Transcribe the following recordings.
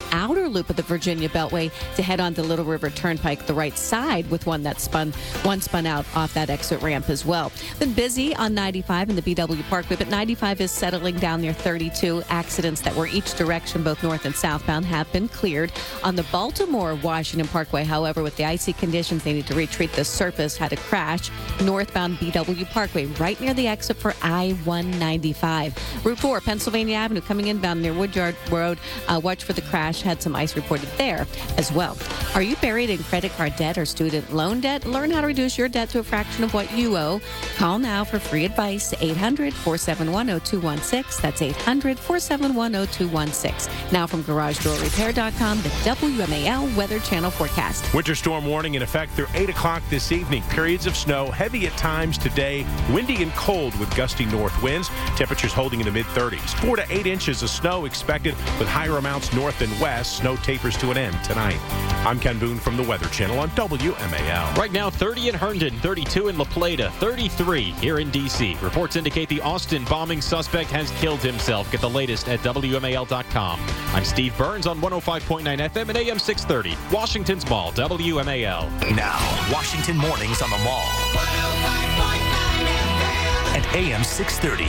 outer loop of the Virginia Beltway to head on to Little River Turnpike, the right side, with one spun out off that exit ramp as well. Been busy on 95 in the BW Parkway, but 95 is settling down near 32. Accidents that were each direction, both north and southbound, have been cleared. On the Baltimore-Washington Parkway, however, with the icy conditions, they need to retreat the surface, had a crash northbound BW Parkway right near the exit for I-195. Route 4, Pennsylvania Avenue, coming inbound near Woodyard Road. Watch for the crash. Had some ice reported there as well. Are you buried in credit card debt or student loan debt? Learn how to reduce your debt to a fraction of what you owe. Call now for free advice. 800-471-0216. That's 800-471-0216. Now from GarageDoorRepair.com, the WMAL Weather Channel forecast. Winter storm warning in effect through 8 o'clock this evening. Periods of snow, heavy at times today, windy and cold with gusty north winds. Temperatures holding in the mid-30s. 4 to 8 inches of snow expected with higher amounts north and west. Snow tapers to an end tonight. I'm Ken Boone from the Weather Channel on WMAL. Right now, 30 in Herndon, 32 in La Plata, 33 here in D.C. Reports indicate the Austin bombing suspect has killed himself. Get the latest at WMAL.com. I'm Steve Burns on 105.9 FM and AM 630. Washington's Mall, WMAL. Now, Washington Mornings on the Mall. 105.9 FM. And AM 630.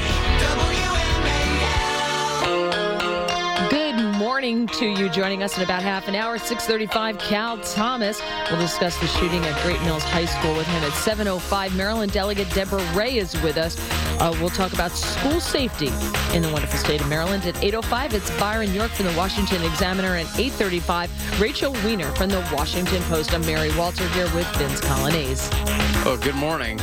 Good morning to you. Joining us in about half an hour, 6:35, Cal Thomas. We'll discuss the shooting at Great Mills High School with him at 7:05. Maryland Delegate Deborah Ray is with us. We'll talk about school safety in the wonderful state of Maryland. At 8:05, it's Byron York from the Washington Examiner. At 8:35, Rachel Weiner from the Washington Post. I'm Mary Walter here with Vince Colonnese. Oh, good morning.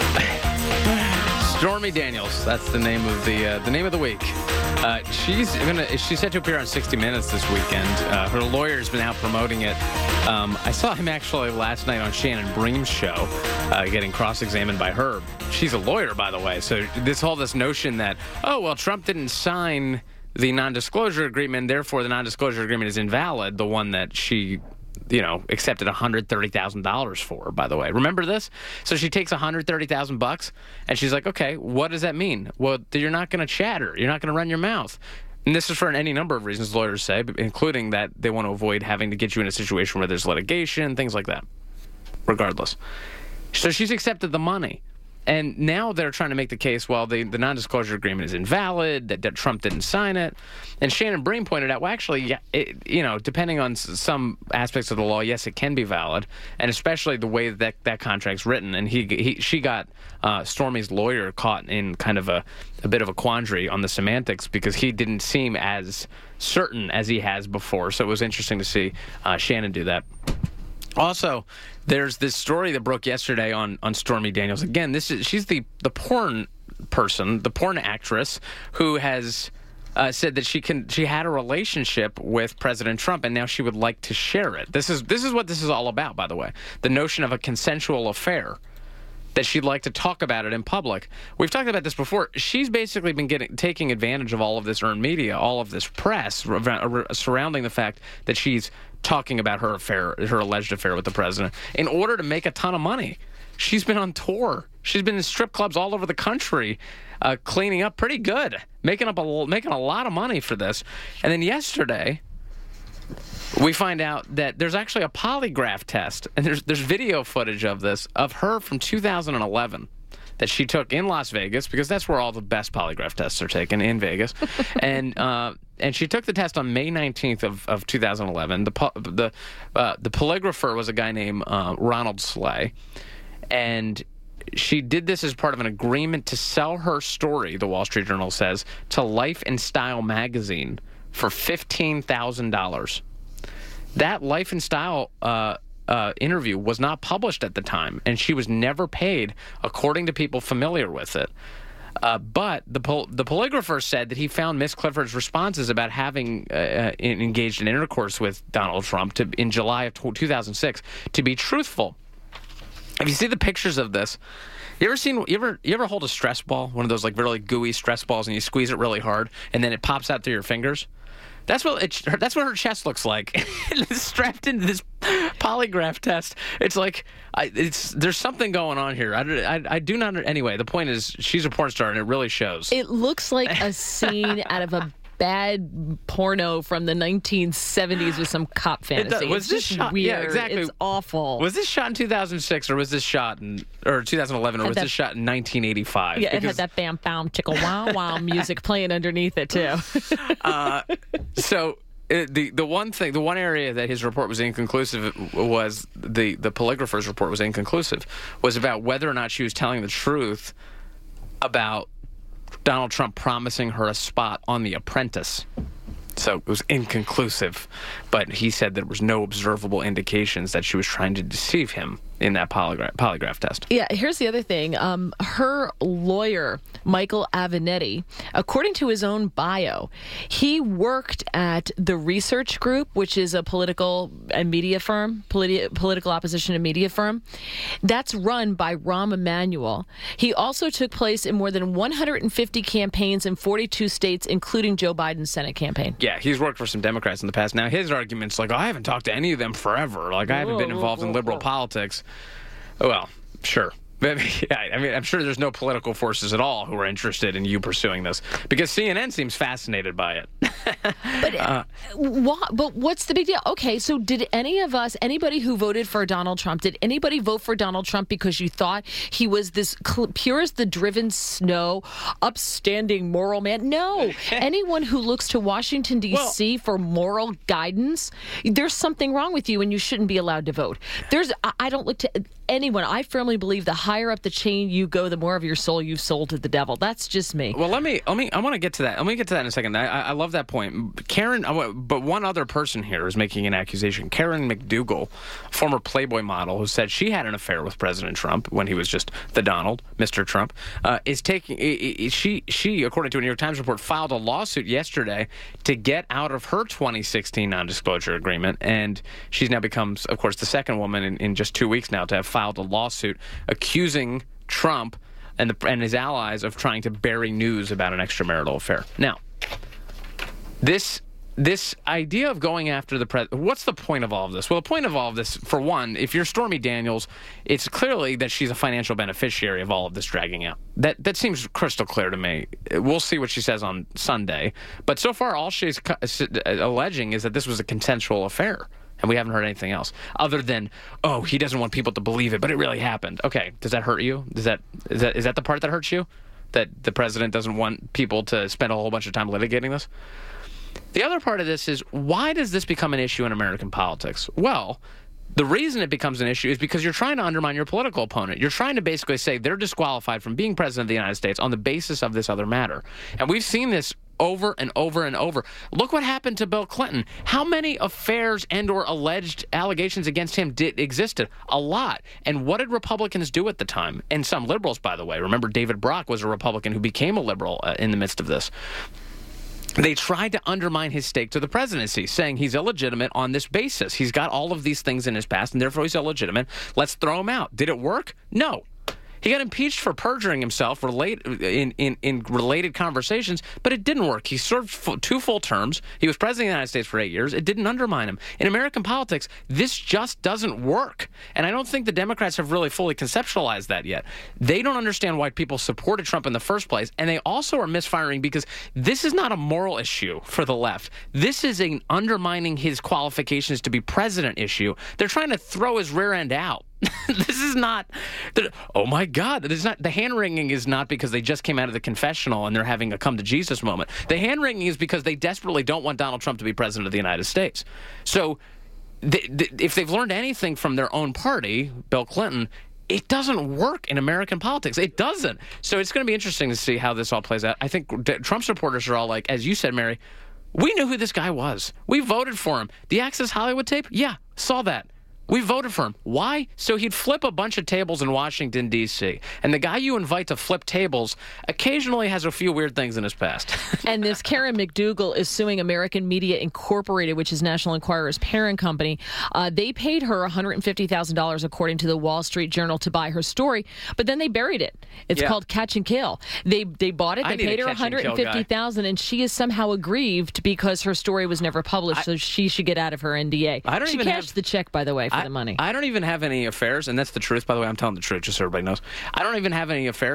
Stormy Daniels, that's the name of the week. She's set to appear on 60 Minutes this weekend. Her lawyer's been out promoting it. I saw him actually last night on Shannon Bream's show, getting cross-examined by her. She's a lawyer, by the way. So this notion that, oh, well, Trump didn't sign the non-disclosure agreement, therefore the non-disclosure agreement is invalid, the one that she accepted $130,000 for, by the way. Remember this? So she takes $130,000 and she's like, okay, what does that mean? Well, you're not going to chatter. You're not going to run your mouth. And this is for any number of reasons, lawyers say, including that they want to avoid having to get you in a situation where there's litigation, things like that, regardless. So she's accepted the money. And now they're trying to make the case, well, the non-disclosure agreement is invalid, that Trump didn't sign it. And Shannon Bream pointed out, well, actually, depending on some aspects of the law, yes, it can be valid, and especially the way that contract's written. And she got Stormy's lawyer caught in kind of a bit of a quandary on the semantics because he didn't seem as certain as he has before. So it was interesting to see Shannon do that. Also, there's this story that broke yesterday on Stormy Daniels. Again, she's the porn person, the porn actress, who has said that she had a relationship with President Trump, and now she would like to share it. This is what this is all about, by the way. The notion of a consensual affair, that she'd like to talk about it in public. We've talked about this before. She's basically been taking advantage of all of this earned media, all of this press surrounding the fact that she's talking about her alleged affair with the president, in order to make a ton of money. She's been on tour. She's been in strip clubs all over the country, cleaning up pretty good, making a lot of money for this. And then yesterday, we find out that there's actually a polygraph test, and there's video footage of this, of her from 2011 that she took in Las Vegas, because that's where all the best polygraph tests are taken, in Vegas. And she took the test on May 19th of 2011. The polygrapher was a guy named Ronald Slay, and she did this as part of an agreement to sell her story, the Wall Street Journal says, to Life and Style magazine for $15,000. That Life and Style interview was not published at the time, and she was never paid, according to people familiar with it. But the polygrapher said that he found Miss Clifford's responses about having engaged in intercourse with Donald Trump in July of 2006 to be truthful. If you see the pictures of this, you ever hold a stress ball, one of those like really gooey stress balls, and you squeeze it really hard, and then it pops out through your fingers? That's what her chest looks like. It's strapped into this polygraph test. It's like there's something going on here. I do not. Anyway, the point is she's a porn star, and it really shows. It looks like a scene out of a bad porno from the 1970s with some cop fantasy. Was this shot? Weird. Yeah, exactly. It's awful. Was this shot in 2006 or was this shot in 2011 or was this shot in 1985? Yeah, it had that bam bam chicka wow wow music playing underneath it too. So the one area that his report was inconclusive was the polygrapher's report was inconclusive was about whether or not she was telling the truth about Donald Trump promising her a spot on The Apprentice. So it was inconclusive, but he said there was no observable indications that she was trying to deceive him in that polygraph test. Yeah, here's the other thing. Her lawyer, Michael Avenatti, according to his own bio, he worked at the Research Group, which is a political and media firm, political opposition and media firm. That's run by Rahm Emanuel. He also took place in more than 150 campaigns in 42 states, including Joe Biden's Senate campaign. Yeah, he's worked for some Democrats in the past. Now, his argument's like, I haven't talked to any of them forever. Like, I haven't been involved in liberal politics. Well, sure. I mean, I'm sure there's no political forces at all who are interested in you pursuing this because CNN seems fascinated by it. But what's the big deal? Okay, so did anybody who voted for Donald Trump, did anybody vote for Donald Trump because you thought he was this pure as the driven snow, upstanding moral man? No. Anyone who looks to Washington, D.C. for moral guidance, there's something wrong with you and you shouldn't be allowed to vote. I don't look to anyone. I firmly believe the higher up the chain you go, the more of your soul you've sold to the devil. That's just me. Well, I want to get to that. Let me get to that in a second. I love that point. Karen, but one other person here is making an accusation. Karen McDougal, former Playboy model who said she had an affair with President Trump when he was just the Donald, Mr. Trump, she, according to a New York Times report, filed a lawsuit yesterday to get out of her 2016 non-disclosure agreement. And she's now becomes, of course, the second woman in just 2 weeks now to have filed a lawsuit accusing Trump and his allies of trying to bury news about an extramarital affair. Now, this idea of going after the president, what's the point of all of this? Well, the point of all of this, for one, if you're Stormy Daniels, it's clearly that she's a financial beneficiary of all of this dragging out. That seems crystal clear to me. We'll see what she says on Sunday. But so far, all she's alleging is that this was a consensual affair. And we haven't heard anything else other than, oh, he doesn't want people to believe it, but it really happened. Okay, does that hurt you? Is that the part that hurts you? That the president doesn't want people to spend a whole bunch of time litigating this? The other part of this is, why does this become an issue in American politics? Well, the reason it becomes an issue is because you're trying to undermine your political opponent. You're trying to basically say they're disqualified from being president of the United States on the basis of this other matter. And we've seen this over and over and over. Look what happened to Bill Clinton. How many affairs and or alleged allegations against him existed? A lot. And what did Republicans do at the time? And some liberals, by the way. Remember, David Brock was a Republican who became a liberal in the midst of this. They tried to undermine his stake to the presidency, saying he's illegitimate on this basis. He's got all of these things in his past, and therefore he's illegitimate. Let's throw him out. Did it work? No. He got impeached for perjuring himself in related conversations, but it didn't work. He served 2 full terms. He was president of the United States for 8 years. It didn't undermine him. In American politics, this just doesn't work. And I don't think the Democrats have really fully conceptualized that yet. They don't understand why people supported Trump in the first place, and they also are misfiring because this is not a moral issue for the left. This is an undermining his qualifications to be president issue. They're trying to throw his rear end out. This is not, oh my God, the hand-wringing is not because they just came out of the confessional and they're having a come-to-Jesus moment. The hand-wringing is because they desperately don't want Donald Trump to be president of the United States. So if they've learned anything from their own party, Bill Clinton, it doesn't work in American politics. It doesn't. So it's going to be interesting to see how this all plays out. I think Trump supporters are all like, as you said, Mary, we knew who this guy was. We voted for him. The Access Hollywood tape? Yeah, saw that. We voted for him. Why? So he'd flip a bunch of tables in Washington, D.C. And the guy you invite to flip tables occasionally has a few weird things in his past. And this Karen McDougal is suing American Media Incorporated, which is National Enquirer's parent company. They paid her $150,000, according to the Wall Street Journal, to buy her story, but then they buried it. It's called Catch and Kill. They bought it. They paid her $150,000, and she is somehow aggrieved because her story was never published, so she should get out of her NDA. She cashed the check, by the way, for the money. I don't even have any affairs, and that's the truth, by the way. I'm telling the truth, just so everybody knows. I don't even have any affairs.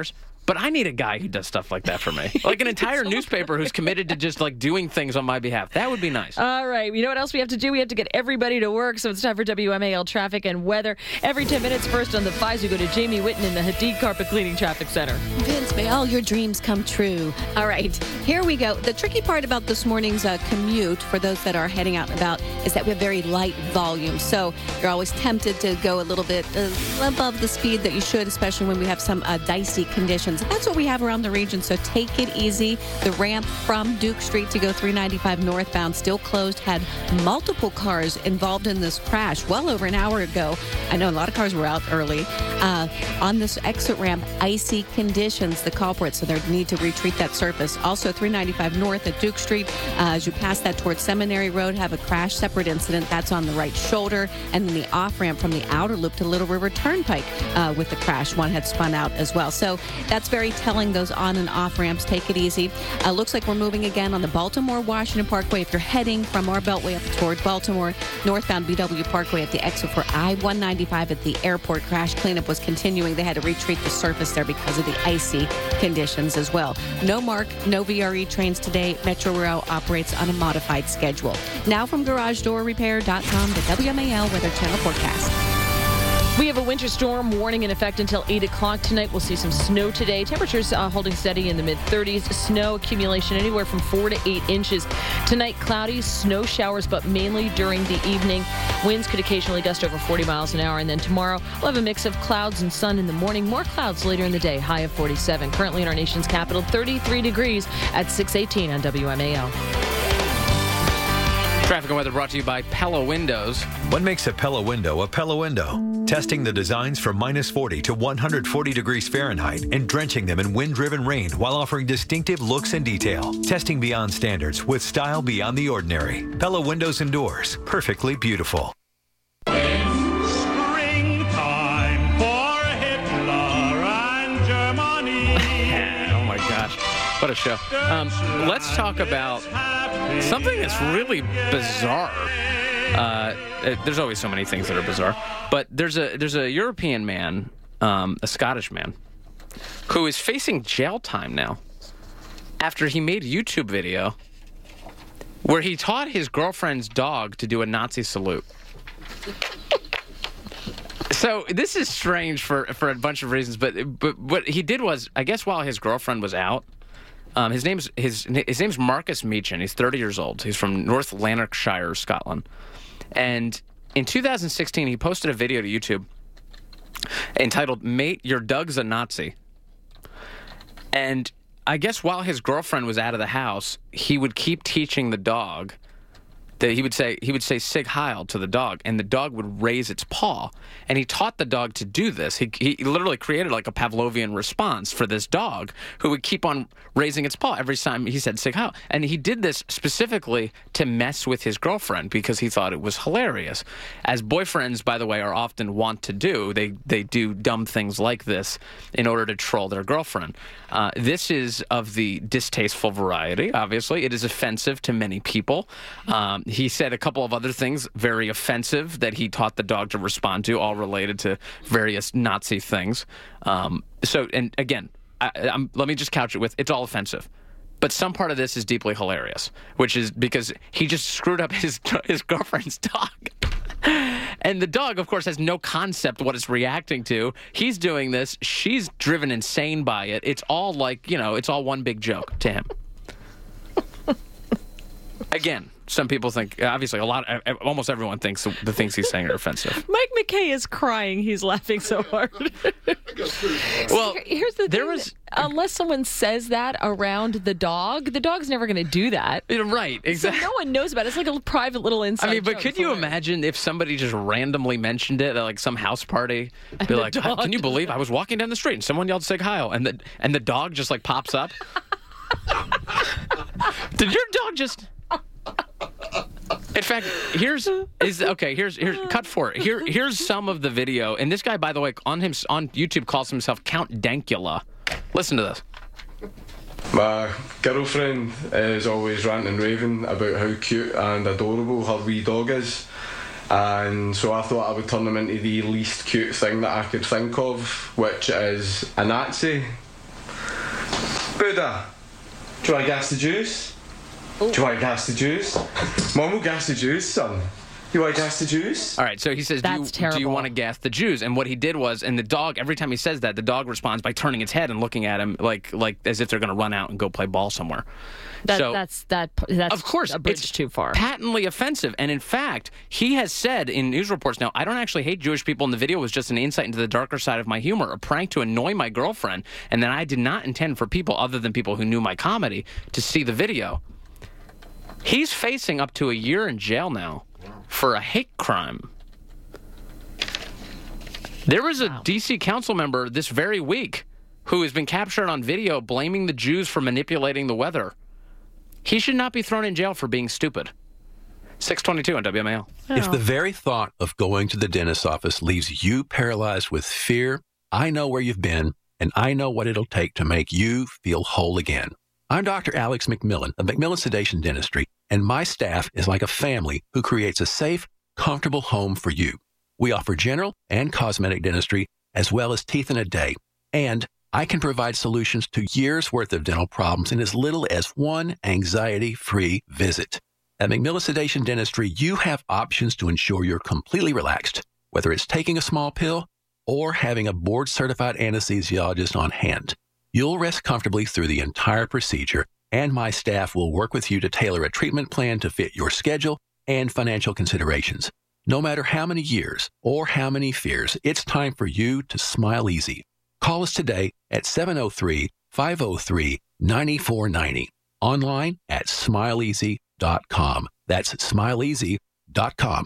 But I need a guy who does stuff like that for me. Like an entire newspaper who's committed to just like doing things on my behalf. That would be nice. All right. You know what else we have to do? We have to get everybody to work. So it's time for WMAL traffic and weather. Every 10 minutes first on the 5s, we go to Jamie Whitten in the Hadid Carpet Cleaning Traffic Center. Vince, may all your dreams come true. All right, here we go. The tricky part about this morning's commute for those that are heading out and about is that we have very light volume. So you're always tempted to go a little bit above the speed that you should, especially when we have some dicey conditions. That's what we have around the region, so take it easy. The ramp from Duke Street to go 395 northbound still closed. Had multiple cars involved in this crash well over an hour ago. I know a lot of cars were out early. On this exit ramp, icy conditions, the culprit, so they need to retreat that surface. Also, 395 north at Duke Street, as you pass that towards Seminary Road, have a crash, separate incident. That's on the right shoulder. And then the off-ramp from the outer loop to Little River Turnpike with the crash. One had spun out as well. So that's very telling, those on and off ramps. Take it easy. Looks like we're moving again on the Baltimore-Washington Parkway. If you're heading from our Beltway up toward Baltimore, northbound BW Parkway at the exit for I-195 at the airport. Crash cleanup was continuing. They had to retreat the surface there because of the icy conditions as well. No MARC, no VRE trains today. Metro Rail operates on a modified schedule. Now from GarageDoorRepair.com, the WMAL Weather Channel forecast. We have a winter storm warning in effect until 8 o'clock tonight. We'll see some snow today. Temperatures holding steady in the mid-30s. Snow accumulation anywhere from 4 to 8 inches. Tonight, cloudy, snow showers, but mainly during the evening. Winds could occasionally gust over 40 miles an hour. And then tomorrow, we'll have a mix of clouds and sun in the morning. More clouds later in the day, high of 47. Currently in our nation's capital, 33 degrees at 6:18 on WMAL. Traffic and weather brought to you by Pella Windows. What makes a Pella window a Pella window? Testing the designs from minus 40 to 140 degrees Fahrenheit and drenching them in wind-driven rain while offering distinctive looks and detail. Testing beyond standards with style beyond the ordinary. Pella Windows and Doors. Perfectly beautiful. Springtime for Hitler and Germany. Oh my gosh, what a show. Let's talk about something that's really bizarre. There's always so many things that are bizarre, but there's a European man, a Scottish man, who is facing jail time now after he made a YouTube video where he taught his girlfriend's dog to do a Nazi salute. So this is strange for a bunch of reasons, but what he did was, I guess while his girlfriend was out, his name's Marcus Meechan. He's 30 years old. He's from North Lanarkshire, Scotland. And in 2016, he posted a video to YouTube entitled, "Mate, Your Dog's a Nazi." And I guess while his girlfriend was out of the house, he would keep teaching the dog that he would say Sig Heil to the dog, and the dog would raise its paw. And he taught the dog to do this. He literally created like a Pavlovian response for this dog who would keep on raising its paw every time he said Sig Heil. And he did this specifically to mess with his girlfriend because he thought it was hilarious. As boyfriends, by the way, are often wont to do. They do dumb things like this in order to troll their girlfriend. This is of the distasteful variety, obviously. It is offensive to many people. He said a couple of other things very offensive that he taught the dog to respond to, all related to various Nazi things. And again, let me just couch it with, it's all offensive. But some part of this is deeply hilarious, which is because he just screwed up his girlfriend's dog. And the dog, of course, has no concept what it's reacting to. He's doing this. She's driven insane by it. It's all like, it's all one big joke to him. Again, some people think, obviously, almost everyone thinks the things he's saying are offensive. Mike McKay is crying. He's laughing so hard. Well, here's the thing. Unless someone says that around the dog's never going to do that. Right, exactly. So no one knows about it. It's like a private little inside but joke. could you imagine if somebody just randomly mentioned it at like some house party? Be like, can you believe I was walking down the street and someone yelled Sig Heil and the dog just like pops up? Did your dog just... In fact, here's cut for it. Here's some of the video, and this guy, by the way, on YouTube calls himself Count Dankula. Listen to this. My girlfriend is always ranting and raving about how cute and adorable her wee dog is, and so I thought I would turn him into the least cute thing that I could think of, which is a Nazi. Buddha, do you want to gas the juice? Ooh. Do you want to gas the juice? Mum will gas the juice, son. You want to gas the juice? All right, so he says, do you want to gas the Jews? And what he did was, and the dog, every time he says that, the dog responds by turning its head and looking at him like as if they're going to run out and go play ball somewhere. That's of course, a bridge it's too far. Patently offensive. And in fact, he has said in news reports now, I don't actually hate Jewish people, and the video was just an insight into the darker side of my humor, a prank to annoy my girlfriend, and then I did not intend for people other than people who knew my comedy to see the video. He's facing up to a year in jail now for a hate crime. There was a D.C. council member this very week who has been captured on video blaming the Jews for manipulating the weather. He should not be thrown in jail for being stupid. 622 on WMAL. If the very thought of going to the dentist's office leaves you paralyzed with fear, I know where you've been, and I know what it'll take to make you feel whole again. I'm Dr. Alex McMillan of McMillan Sedation Dentistry, and my staff is like a family who creates a safe, comfortable home for you. We offer general and cosmetic dentistry, as well as teeth in a day. And I can provide solutions to years' worth of dental problems in as little as one anxiety-free visit. At McMillan Sedation Dentistry, you have options to ensure you're completely relaxed, whether it's taking a small pill or having a board-certified anesthesiologist on hand. You'll rest comfortably through the entire procedure, and my staff will work with you to tailor a treatment plan to fit your schedule and financial considerations. No matter how many years or how many fears, it's time for you to smile easy. Call us today at 703-503-9490. Online at smileeasy.com. That's smileeasy.com.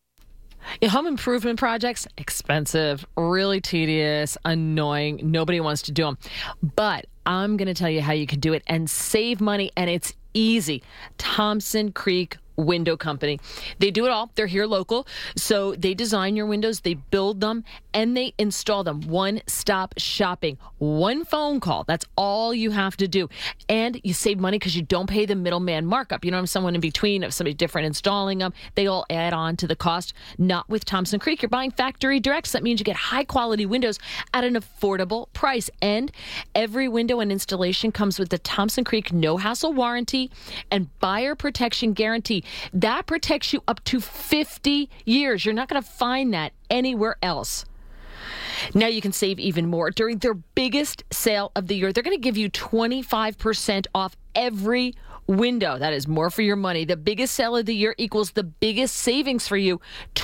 Home improvement projects, expensive, really tedious, annoying. Nobody wants to do them. But I'm going to tell you how you can do it and save money, and it's easy. Thompson Creek Window Company. They do it all. They're here local. So they design your windows, they build them, and they install them. One-stop shopping. One phone call. That's all you have to do. And you save money because you don't pay the middleman markup. You don't have someone in between, if somebody different installing them. They all add on to the cost. Not with Thompson Creek. You're buying factory direct. So that means you get high-quality windows at an affordable price. And every window and installation comes with the Thompson Creek no-hassle warranty and buyer protection guarantee. That protects you up to 50 years. You're not going to find that anywhere else. Now you can save even more. During their biggest sale of the year, they're going to give you 25% off every window. That is more for your money. The biggest sale of the year equals the biggest savings for you.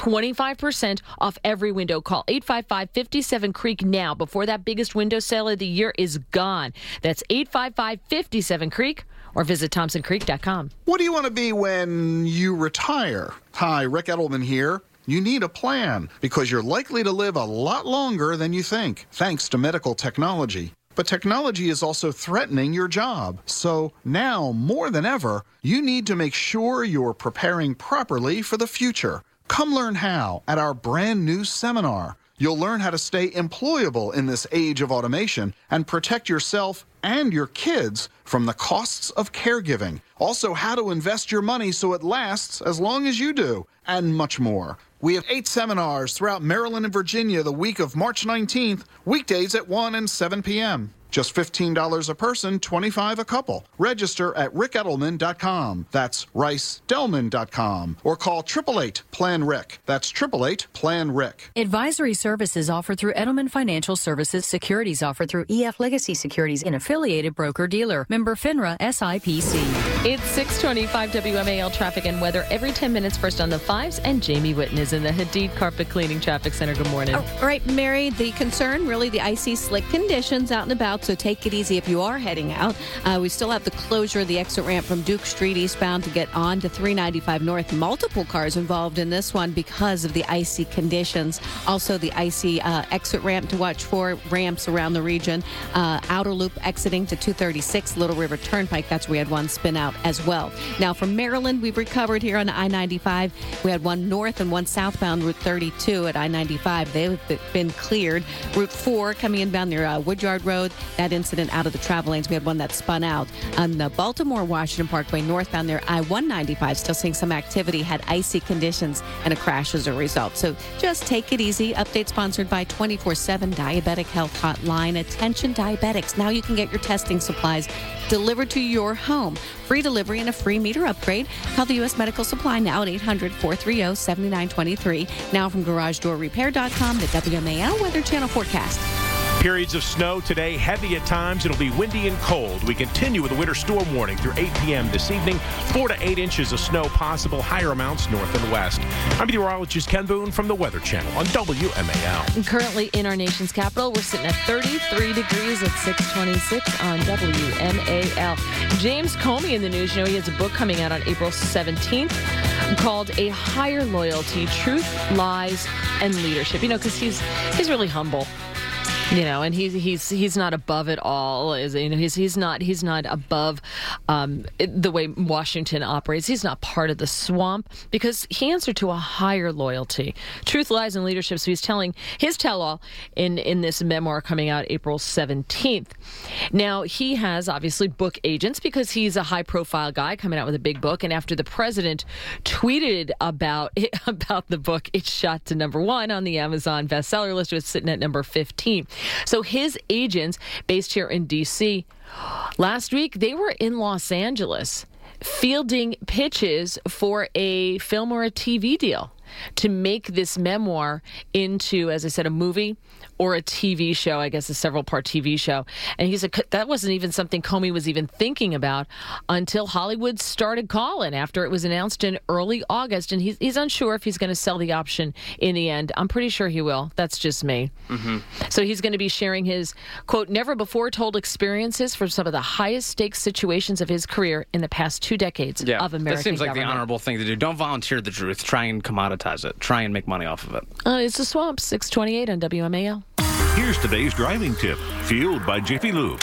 25% off every window. Call 855-57-CREEK now before that biggest window sale of the year is gone. That's 855-57-CREEK. Or visit ThompsonCreek.com. What do you want to be when you retire? Hi, Rick Edelman here. You need a plan because you're likely to live a lot longer than you think, thanks to medical technology. But technology is also threatening your job. So now, more than ever, you need to make sure you're preparing properly for the future. Come learn how at our brand new seminar. You'll learn how to stay employable in this age of automation and protect yourself and your kids from the costs of caregiving. Also, how to invest your money so it lasts as long as you do, and much more. We have 8 seminars throughout Maryland and Virginia the week of March 19th, weekdays at 1 and 7 p.m. Just $15 a person, $25 a couple. Register at rickedelman.com. That's ricedelman.com. Or call 888-PLAN-RIC. That's 888-PLAN-RIC. Advisory services offered through Edelman Financial Services. Securities offered through EF Legacy Securities, an affiliated broker-dealer. Member FINRA SIPC. It's 625 WMAL traffic and weather every 10 minutes. First on the 5s, and Jamie Whitten is in the Hadid Carpet Cleaning Traffic Center. Good morning. All right, Mary, the concern, really the icy, slick conditions out and about. So take it easy if you are heading out. We still have the closure of the exit ramp from Duke Street eastbound to get on to 395 North. Multiple cars involved in this one because of the icy conditions. Also, the icy exit ramp to watch for, ramps around the region. Outer loop exiting to 236 Little River Turnpike. That's where we had one spin out as well. Now, from Maryland, we've recovered here on I-95. We had one north and one southbound Route 32 at I-95. They've been cleared. Route 4 coming inbound near Woodyard Road. that incident out of the travel lanes. We had one that spun out on the Baltimore-Washington Parkway northbound there. I-195 still seeing some activity, had icy conditions and a crash as a result. So just take it easy. Update sponsored by 24/7 Diabetic Health Hotline. Attention diabetics. Now you can get your testing supplies delivered to your home. Free delivery and a free meter upgrade. Call the U.S. Medical Supply now at 800-430-7923. Now from GarageDoorRepair.com, the WMAL Weather Channel forecast. Periods of snow today, heavy at times. It'll be windy and cold. We continue with a winter storm warning through 8 p.m. this evening. 4 to 8 inches of snow possible, higher amounts north and west. I'm meteorologist Ken Boone from the Weather Channel on WMAL. And currently in our nation's capital, we're sitting at 33 degrees at 626 on WMAL. James Comey in the news. You know, he has a book coming out on April 17th called A Higher Loyalty, Truth, Lies, and Leadership. You know, because he's really humble. You know, and he's not above it all. You know, he's not above the way Washington operates. He's not part of the swamp because he answered to a higher loyalty, truth, lies, and leadership. So he's telling his tell-all in this memoir coming out April 17th. Now he has obviously book agents because he's a high-profile guy coming out with a big book. And after the president tweeted about the book, it shot to number 1 on the Amazon bestseller list. It was sitting at number 15. So his agents, based here in D.C., last week, they were in Los Angeles fielding pitches for a film or a TV deal to make this memoir into, as I said, a movie or a TV show, I guess a several-part TV show. And he said that wasn't even something Comey was even thinking about until Hollywood started calling after it was announced in early August. And he's unsure if he's going to sell the option in the end. I'm pretty sure he will. That's just me. Mm-hmm. So he's going to be sharing his, quote, never-before-told experiences from some of the highest-stakes situations of his career in the past 2 decades of American government. That seems like the honorable thing to do. Don't volunteer the truth. Try and commoditize it. Try and make money off of it. It's the Swamp, 628 on WMAL. Here's today's driving tip, fueled by Jiffy Lube.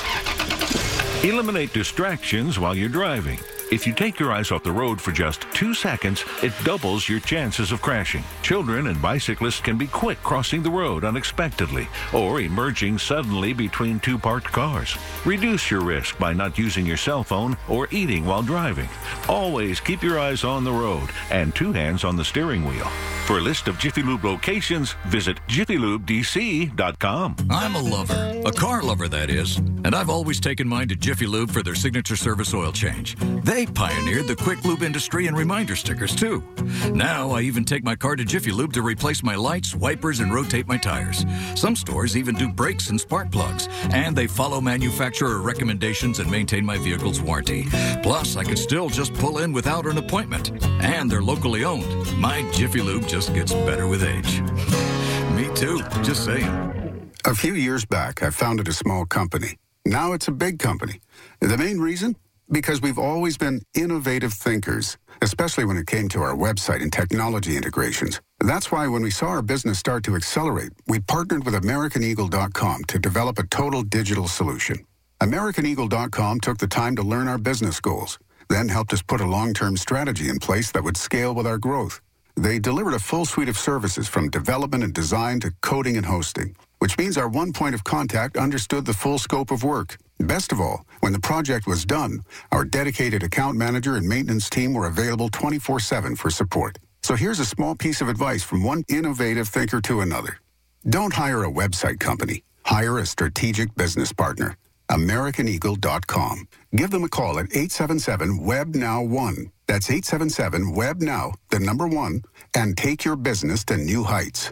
Eliminate distractions while you're driving. If you take your eyes off the road for just 2 seconds, it doubles your chances of crashing. Children and bicyclists can be quick crossing the road unexpectedly or emerging suddenly between 2 parked cars. Reduce your risk by not using your cell phone or eating while driving. Always keep your eyes on the road and 2 hands on the steering wheel. For a list of Jiffy Lube locations, visit jiffylubedc.com. I'm a lover, a car lover that is, and I've always taken mine to Jiffy Lube for their signature service oil change. They pioneered the quick lube industry and reminder stickers too. Now I even take my car to Jiffy Lube to replace my lights, wipers, and rotate my tires. Some stores even do brakes and spark plugs, and they follow manufacturer recommendations and maintain my vehicle's warranty. Plus, I can still just pull in without an appointment, and they're locally owned. My Jiffy Lube just gets better with age. Me too, just saying. A few years back, I founded a small company. Now it's a big company. The main reason? Because we've always been innovative thinkers, especially when it came to our website and technology integrations. That's why when we saw our business start to accelerate, we partnered with AmericanEagle.com to develop a total digital solution. AmericanEagle.com took the time to learn our business goals, then helped us put a long-term strategy in place that would scale with our growth. They delivered a full suite of services from development and design to coding and hosting, which means our one point of contact understood the full scope of work. Best of all, when the project was done, our dedicated account manager and maintenance team were available 24/7 for support. So here's a small piece of advice from one innovative thinker to another. Don't hire a website company. Hire a strategic business partner. AmericanEagle.com. Give them a call at 877-WEB-NOW-1. That's 877-WEB-NOW, the number 1, and take your business to new heights.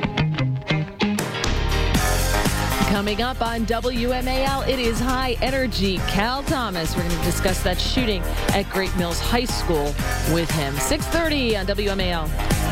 Coming up on WMAL, it is High Energy Cal Thomas. We're going to discuss that shooting at Great Mills High School with him. 6:30 on WMAL.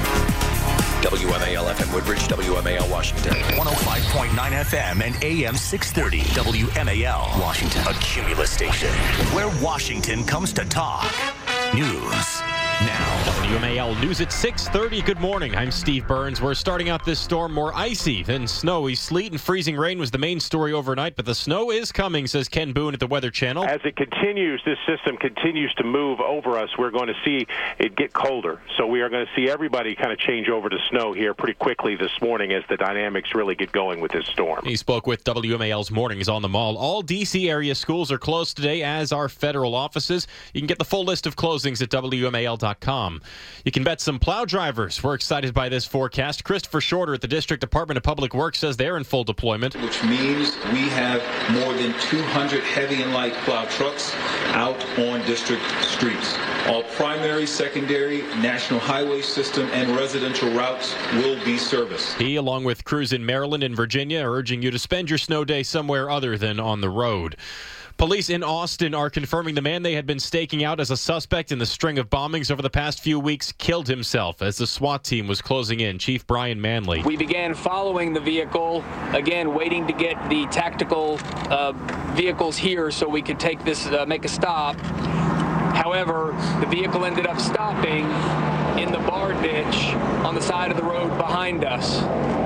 WMAL FM Woodbridge, WMAL Washington. 105.9 FM and AM 630. WMAL Washington. A Cumulus station where Washington comes to talk. News. now. WMAL News at 6:30. Good morning. I'm Steve Burns. We're starting out this storm more icy than snowy. Sleet and freezing rain was the main story overnight, but the snow is coming, says Ken Boone at the Weather Channel. As it continues, this system continues to move over us, we're going to see it get colder. So we are going to see everybody kind of change over to snow here pretty quickly this morning as the dynamics really get going with this storm. He spoke with WMAL's Mornings on the Mall. All D.C. area schools are closed today, as are federal offices. You can get the full list of closings at WMAL.com. You can bet some plow drivers were excited by this forecast. Christopher Shorter at the District Department of Public Works says they're in full deployment. Which means we have more than 200 heavy and light plow trucks out on district streets. All primary, secondary, national highway system, and residential routes will be serviced. He, along with crews in Maryland and Virginia, are urging you to spend your snow day somewhere other than on the road. Police in Austin are confirming the man they had been staking out as a suspect in the string of bombings over the past few weeks killed himself as the SWAT team was closing in. Chief Brian Manley. We began following the vehicle, again, waiting to get the tactical vehicles here so we could take this, make a stop. However, the vehicle ended up stopping in the bar ditch on the side of the road behind us.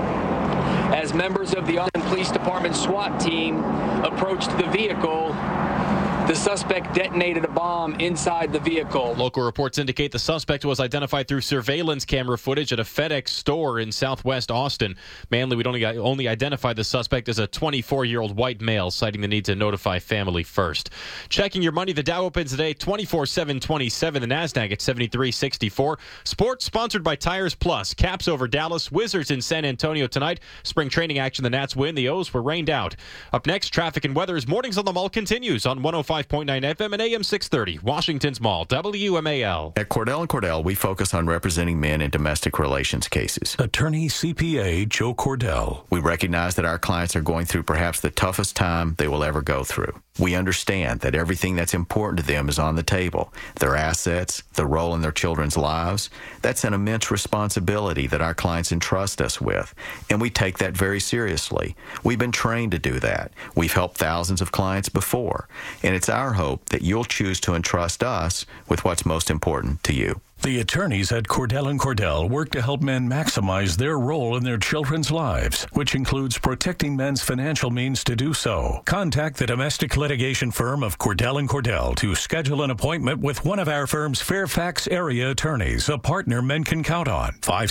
As members of the Austin Police Department SWAT team approached the vehicle, the suspect detonated a bomb inside the vehicle. Local reports indicate the suspect was identified through surveillance camera footage at a FedEx store in southwest Austin. Manley would only identify the suspect as a 24-year-old white male, citing the need to notify family first. Checking your money, the Dow opens today 24,727, the NASDAQ at 73.64. Sports sponsored by Tires Plus. Caps over Dallas, Wizards in San Antonio tonight. Spring training action, the Nats win, the O's were rained out. Up next, traffic and weather as Mornings on the Mall continues on 105.9 FM and AM 630, Washington's Mall, WMAL. At Cordell & Cordell, we focus on representing men in domestic relations cases. Attorney CPA Joe Cordell. We recognize that our clients are going through perhaps the toughest time they will ever go through. We understand that everything that's important to them is on the table. Their assets, the role in their children's lives. That's an immense responsibility that our clients entrust us with, and we take that very seriously. We've been trained to do that. We've helped thousands of clients before, and it's our hope that you'll choose to entrust us with what's most important to you. The attorneys at Cordell & Cordell work to help men maximize their role in their children's lives, which includes protecting men's financial means to do so. Contact the domestic litigation firm of Cordell & Cordell to schedule an appointment with one of our firm's Fairfax area attorneys, a partner men can count on.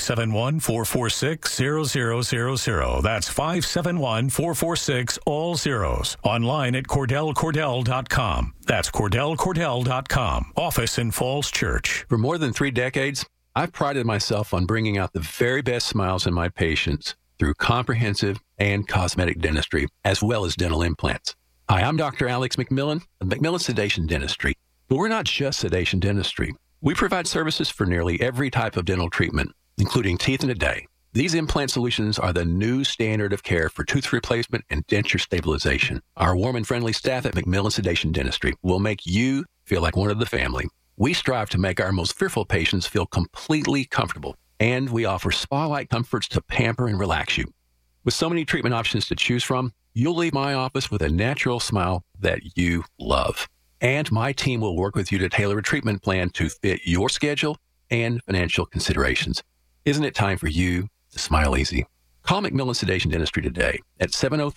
571-446-0000. That's 571-446 all zeros. Online at CordellCordell.com. That's CordellCordell.com. Office in Falls Church. For more than 3 decades, I've prided myself on bringing out the very best smiles in my patients through comprehensive and cosmetic dentistry, as well as dental implants. Hi, I'm Dr. Alex McMillan of McMillan Sedation Dentistry. But we're not just sedation dentistry. We provide services for nearly every type of dental treatment, including teeth in a day. These implant solutions are the new standard of care for tooth replacement and denture stabilization. Our warm and friendly staff at McMillan Sedation Dentistry will make you feel like one of the family. We strive to make our most fearful patients feel completely comfortable, and we offer spa-like comforts to pamper and relax you. With so many treatment options to choose from, you'll leave my office with a natural smile that you love. And my team will work with you to tailor a treatment plan to fit your schedule and financial considerations. Isn't it time for you to smile easy? Call McMillan Sedation Dentistry today at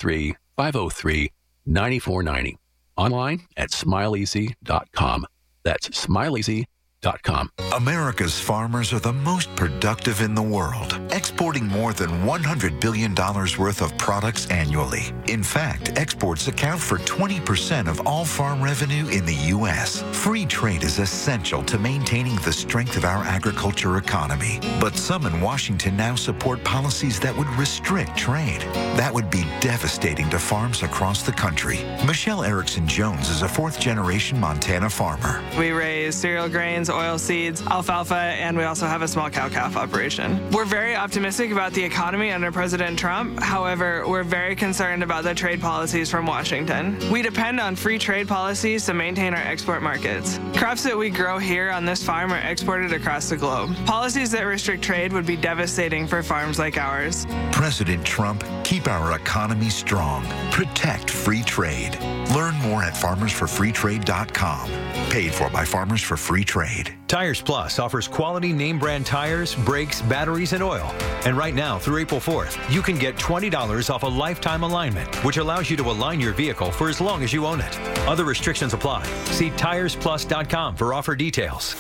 703-503-9490. Online at smileeasy.com. That's smileeasy.com. America's farmers are the most productive in the world, exporting more than $100 billion worth of products annually. In fact, exports account for 20% of all farm revenue in the U.S. Free trade is essential to maintaining the strength of our agriculture economy. But some in Washington now support policies that would restrict trade. That would be devastating to farms across the country. Michelle Erickson Jones is a fourth-generation Montana farmer. We raise cereal grains, oil seeds, alfalfa, and we also have a small cow-calf operation. We're very optimistic optimistic about the economy under President Trump. However, we're very concerned about the trade policies from Washington. We depend on free trade policies to maintain our export markets. Crops that we grow here on this farm are exported across the globe. Policies that restrict trade would be devastating for farms like ours. President Trump, keep our economy strong. Protect free trade. Learn more at farmersforfreetrade.com. Paid for by Farmers for Free Trade. Tires Plus offers quality name brand tires, brakes, batteries, and oil. And right now, through April 4th, you can get $20 off a lifetime alignment, which allows you to align your vehicle for as long as you own it. Other restrictions apply. See tiresplus.com for offer details.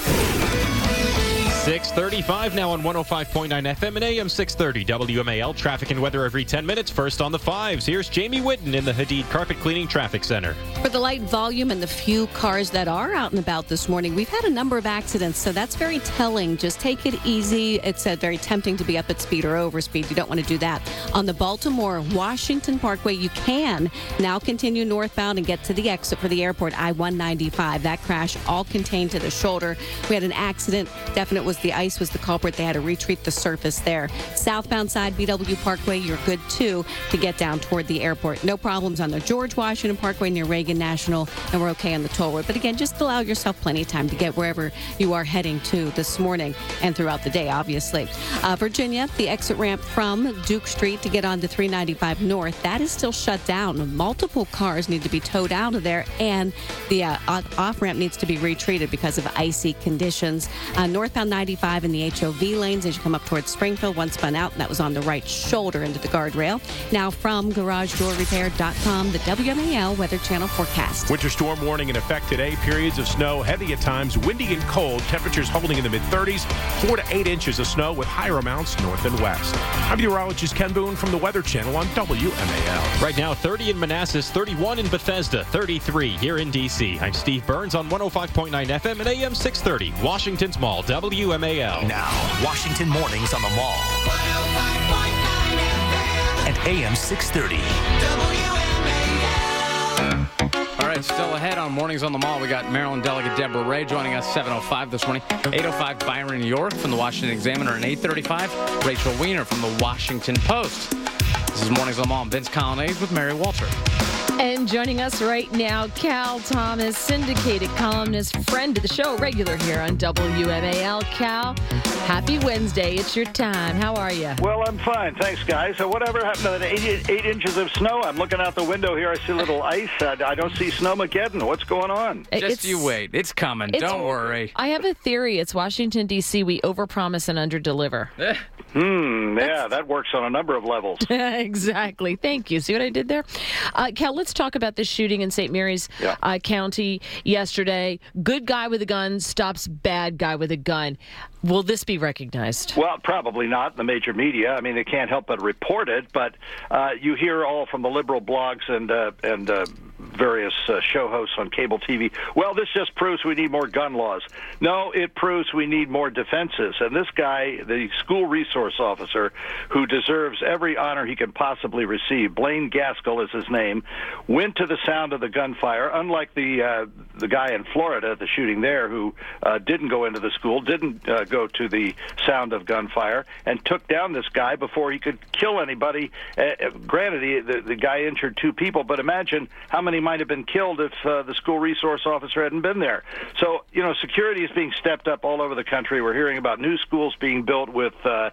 6:35 now on 105.9 FM and AM 630 WMAL. Traffic and weather every 10 minutes. First on the 5s. Here's Jamie Whitten in the Hadid Carpet Cleaning Traffic Center. For the light volume and the few cars that are out and about this morning, we've had a number of accidents, so that's very telling. Just take it easy. It's very tempting to be up at speed or over speed. You don't want to do that. On the Baltimore-Washington Parkway, you can now continue northbound and get to the exit for the airport, I-195. That crash all contained to the shoulder. We had an accident. Definite was the ice was the culprit. They had to retreat the surface there. Southbound side, BW Parkway, you're good too to get down toward the airport. No problems on the George Washington Parkway near Reagan National, and we're okay on the toll road. But again, just allow yourself plenty of time to get wherever you are heading to this morning and throughout the day, obviously. Virginia, the exit ramp from Duke Street to get onto 395 North, that is still shut down. Multiple cars need to be towed out of there, and the off-ramp needs to be retreated because of icy conditions. Northbound 95 in the HOV lanes as you come up towards Springfield. One spun out, and that was on the right shoulder into the guardrail. Now from GarageDoorRepair.com, the WMAL Weather Channel forecast. Winter storm warning in effect today. Periods of snow, heavy at times, windy and cold. Temperatures holding in the mid-30s. 4 to 8 inches of snow with higher amounts north and west. I'm meteorologist Ken Boone from the Weather Channel on WMAL. Right now, 30 in Manassas, 31 in Bethesda, 33 here in D.C. I'm Steve Burns on 105.9 FM and AM 630, Washington's Mall, WMAL. Now, Washington Mornings on the Mall. 105.9 FM. And AM 630. All right, still ahead on Mornings on the Mall. We got Maryland Delegate Deborah Ray joining us 7:05 this morning. 8:05 Byron York from the Washington Examiner, and 8:35 Rachel Weiner from the Washington Post. This is Mornings on the Mall. I'm Vince Colonnese with Mary Walter. And joining us right now, Cal Thomas, syndicated columnist, friend of the show, regular here on WMAL. Cal, happy Wednesday. It's your time. How are you? Well, I'm fine. Thanks, guys. So whatever happened to the 8 inches of snow? I'm looking out the window here. I see a little ice. I don't see Snowmageddon. What's going on? Just you wait. It's coming. Don't worry. I have a theory. It's Washington, D.C. We overpromise and underdeliver. Yeah, that works on a number of levels. Exactly. Thank you. See what I did there? Cal, let's talk about this shooting in St. Mary's County yesterday. Good guy with a gun stops bad guy with a gun. Will this be recognized? Well, probably not in the major media. I mean, they can't help but report it, but you hear all from the liberal blogs and various show hosts on cable TV, well, this just proves we need more gun laws. No, it proves we need more defenses. And this guy, the school resource officer, who deserves every honor he can possibly receive, Blaine Gaskell is his name, went to the sound of the gunfire, unlike the guy in Florida, the shooting there, who didn't go into the school, didn't go to the sound of gunfire, and took down this guy before he could kill anybody. Granted, the guy injured 2 people, but imagine how many might have been killed if the school resource officer hadn't been there. So, security is being stepped up all over the country. We're hearing about new schools being built with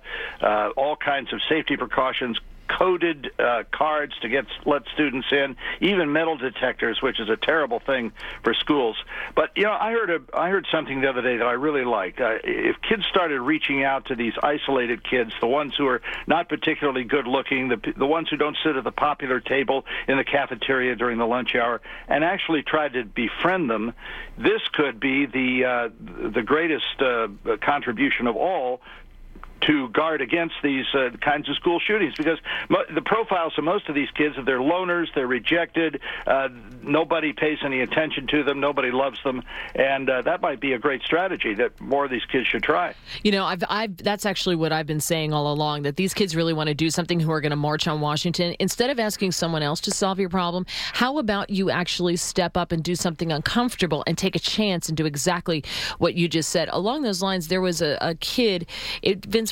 all kinds of safety precautions, coded cards to let students in, even metal detectors, which is a terrible thing for schools. But I heard something the other day that I really liked. If kids started reaching out to these isolated kids, the ones who are not particularly good looking, the ones who don't sit at the popular table in the cafeteria during the lunch hour, and actually try to befriend them, this could be the greatest contribution of all to guard against these kinds of school shootings, because the profiles of most of these kids, they're loners, they're rejected, nobody pays any attention to them, nobody loves them, and that might be a great strategy that more of these kids should try. That's actually what I've been saying all along, that these kids really want to do something, who are going to march on Washington. Instead of asking someone else to solve your problem, how about you actually step up and do something uncomfortable and take a chance and do exactly what you just said? Along those lines, there was a kid, Vince,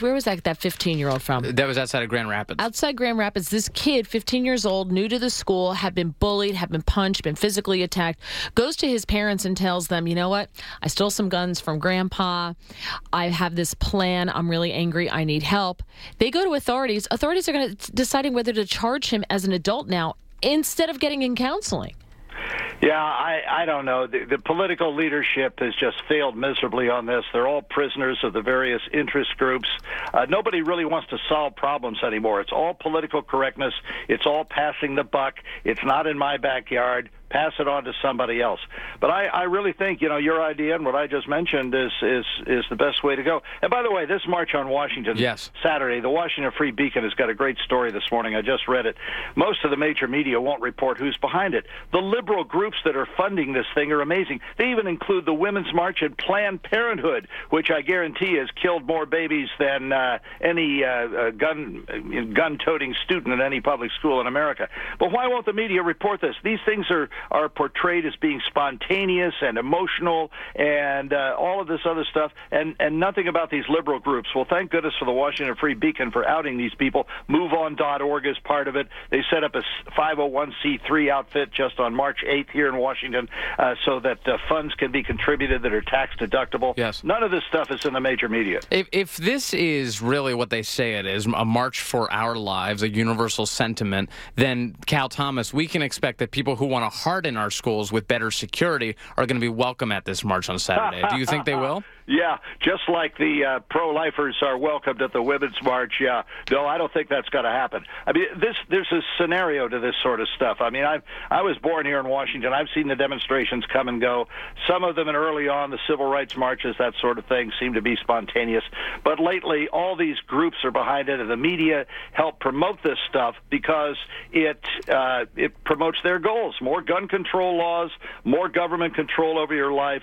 Where was that 15-year-old from? That was outside of Grand Rapids. Outside Grand Rapids, this kid, 15 years old, new to the school, had been bullied, had been punched, been physically attacked, goes to his parents and tells them, you know what? I stole some guns from Grandpa. I have this plan. I'm really angry. I need help. They go to authorities. Authorities are going to deciding whether to charge him as an adult now instead of getting in counseling. Yeah, I don't know. The political leadership has just failed miserably on this. They're all prisoners of the various interest groups. Nobody really wants to solve problems anymore. It's all political correctness. It's all passing the buck. It's not in my backyard. Pass it on to somebody else. But I really think, your idea and what I just mentioned is the best way to go. And by the way, this March on Washington, Saturday, the Washington Free Beacon has got a great story this morning. I just read it. Most of the major media won't report who's behind it. The liberal groups that are funding this thing are amazing. They even include the Women's March and Planned Parenthood, which I guarantee has killed more babies than any gun-toting student in any public school in America. But why won't the media report this? These things are portrayed as being spontaneous and emotional and all of this other stuff, and nothing about these liberal groups. Well, thank goodness for the Washington Free Beacon for outing these people. MoveOn.org is part of it. They set up a 501c3 outfit just on March 8th here in Washington so that funds can be contributed that are tax deductible. Yes. None of this stuff is in the major media. If this is really what they say it is, a march for our lives, a universal sentiment, then, Cal Thomas, we can expect that people who want to harden our schools with better security are going to be welcome at this march on Saturday. Do you think they will? Yeah, just like the pro-lifers are welcomed at the Women's March. Yeah, no, I don't think that's going to happen. I mean, there's a scenario to this sort of stuff. I mean, I was born here in Washington. I've seen the demonstrations come and go. Some of them, and early on, the civil rights marches, that sort of thing, seem to be spontaneous. But lately, all these groups are behind it, and the media help promote this stuff because it promotes their goals: more gun control laws, more government control over your life.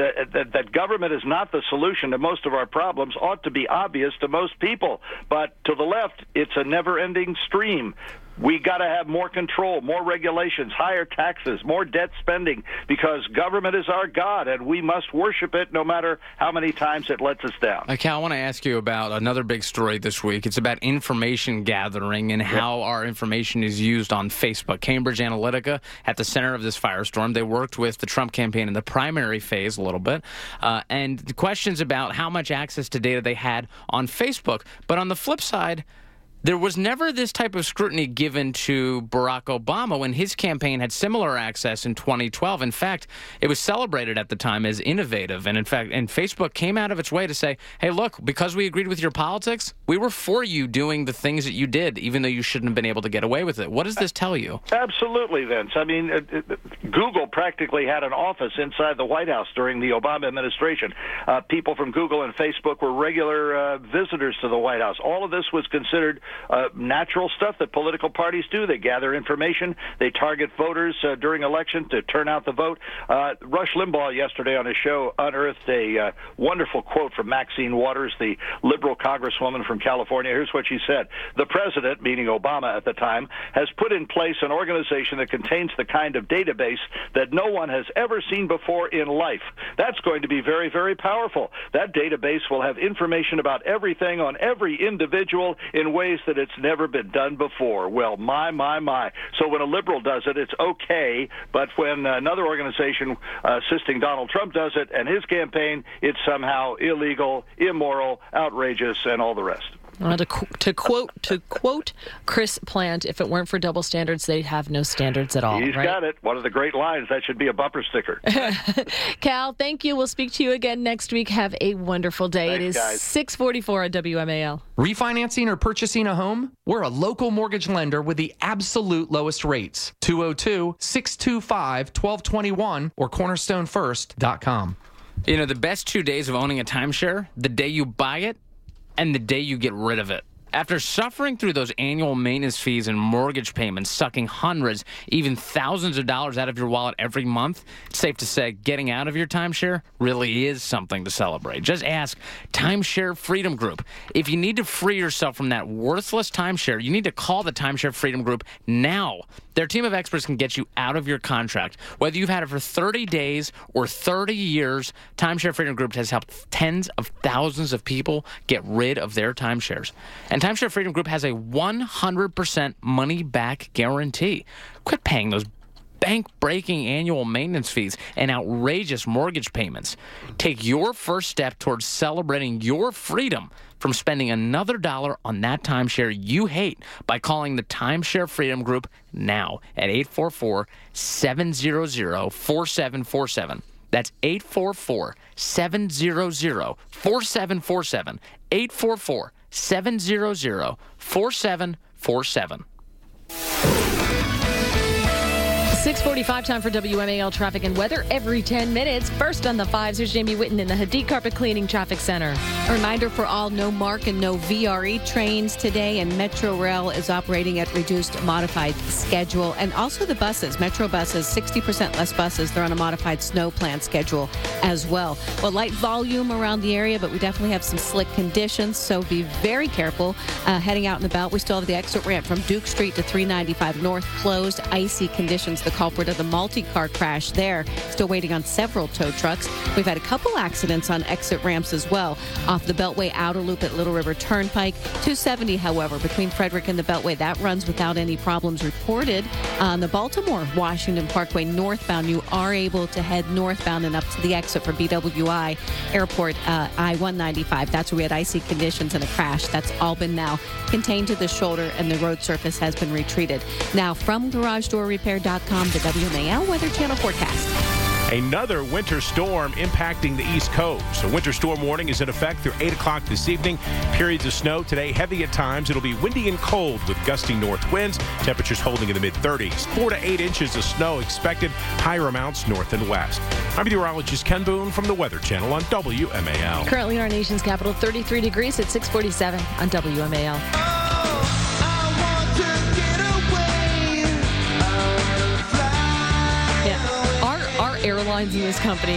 That government is not the solution to most of our problems ought to be obvious to most people. But to the left, it's a never-ending stream. We got to have more control, more regulations, higher taxes, more debt spending, because government is our God, and we must worship it no matter how many times it lets us down. Cal, I want to ask you about another big story this week. It's about information gathering and how our information is used on Facebook. Cambridge Analytica, at the center of this firestorm, they worked with the Trump campaign in the primary phase a little bit, and the questions about how much access to data they had on Facebook. But on the flip side, there was never this type of scrutiny given to Barack Obama when his campaign had similar access in 2012. In fact, it was celebrated at the time as innovative. And in fact, Facebook came out of its way to say, hey, look, because we agreed with your politics, we were for you doing the things that you did, even though you shouldn't have been able to get away with it. What does this tell you? Absolutely, Vince. I mean, Google practically had an office inside the White House during the Obama administration. People from Google and Facebook were regular visitors to the White House. All of this was considered natural stuff that political parties do. They gather information. They target voters during election to turn out the vote. Rush Limbaugh yesterday on his show unearthed a wonderful quote from Maxine Waters, the liberal congresswoman from California. Here's what she said. The president, meaning Obama at the time, has put in place an organization that contains the kind of database that no one has ever seen before in life. That's going to be very, very powerful. That database will have information about everything on every individual in ways that it's never been done before. Well, my. So when a liberal does it, it's okay, but when another organization assisting Donald Trump does it and his campaign, it's somehow illegal, immoral, outrageous, and all the rest. To quote Chris Plant, if it weren't for double standards, they'd have no standards at all. He's right? got it. One of the great lines. That should be a bumper sticker. Cal, thank you. We'll speak to you again next week. Have a wonderful day. Thanks, it is guys. 6:44 at WMAL. Refinancing or purchasing a home? We're a local mortgage lender with the absolute lowest rates. 202-625-1221 or cornerstonefirst.com. You know, the best 2 days of owning a timeshare, the day you buy it and the day you get rid of it. After suffering through those annual maintenance fees and mortgage payments, sucking hundreds, even thousands of dollars out of your wallet every month, it's safe to say getting out of your timeshare really is something to celebrate. Just ask Timeshare Freedom Group. If you need to free yourself from that worthless timeshare, you need to call the Timeshare Freedom Group now. Their team of experts can get you out of your contract. Whether you've had it for 30 days or 30 years, Timeshare Freedom Group has helped tens of thousands of people get rid of their timeshares. And Timeshare Freedom Group has a 100% money-back guarantee. Quit paying those bank-breaking annual maintenance fees and outrageous mortgage payments. Take your first step towards celebrating your freedom from spending another dollar on that timeshare you hate by calling the Timeshare Freedom Group now at 844-700-4747. That's 844-700-4747. 844-700-4747. 6:45 time for WMAL traffic and weather every 10 minutes. First on the 5s, here's Jamie Whitten in the Hadid Carpet Cleaning Traffic Center. A reminder for all, no MARC and no VRE trains today, and Metro Rail is operating at reduced modified schedule. And also the buses, Metro buses, 60% less buses. They're on a modified snow plan schedule as well. Well, light volume around the area, but we definitely have some slick conditions, so be very careful heading out and about. We still have the exit ramp from Duke Street to 395 North closed. Icy conditions, the culprit of the multi-car crash there. Still waiting on several tow trucks. We've had a couple accidents on exit ramps as well. Off the Beltway outer loop at Little River Turnpike. 270, however, between Frederick and the Beltway, that runs without any problems reported. On the Baltimore-Washington Parkway northbound, you are able to head northbound and up to the exit for BWI Airport I-195. That's where we had icy conditions and a crash. That's all been now contained to the shoulder, and the road surface has been retreated. Now, from GarageDoorRepair.com, the WMAL Weather Channel forecast. Another winter storm impacting the East Coast. A winter storm warning is in effect through 8 o'clock this evening. Periods of snow today, heavy at times. It'll be windy and cold with gusty north winds. Temperatures holding in the mid-30s. 4 to 8 inches of snow expected. Higher amounts north and west. I'm meteorologist Ken Boone from the Weather Channel on WMAL. Currently in our nation's capital, 33 degrees at 6:47 on WMAL. Airlines in this country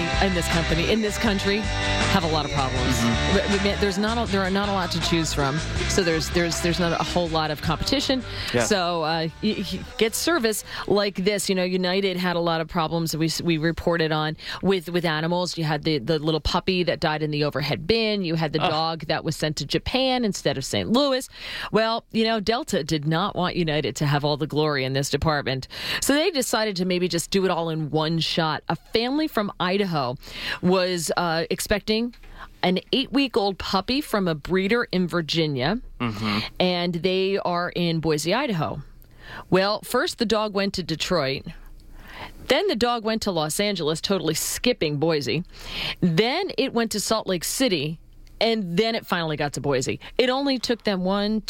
have a lot of problems. Mm-hmm. There are not a lot to choose from, so there's not a whole lot of competition. Yeah. So you get service like this. You know, United had a lot of problems we reported on with animals. You had the little puppy that died in the overhead bin. You had the dog that was sent to Japan instead of St. Louis. Well, Delta did not want United to have all the glory in this department, so they decided to maybe just do it all in one shot. A family from Idaho was expecting an 8-week-old puppy from a breeder in Virginia, and they are in Boise, Idaho. Well, first the dog went to Detroit. Then the dog went to Los Angeles, totally skipping Boise. Then it went to Salt Lake City, and then it finally got to Boise. It only took them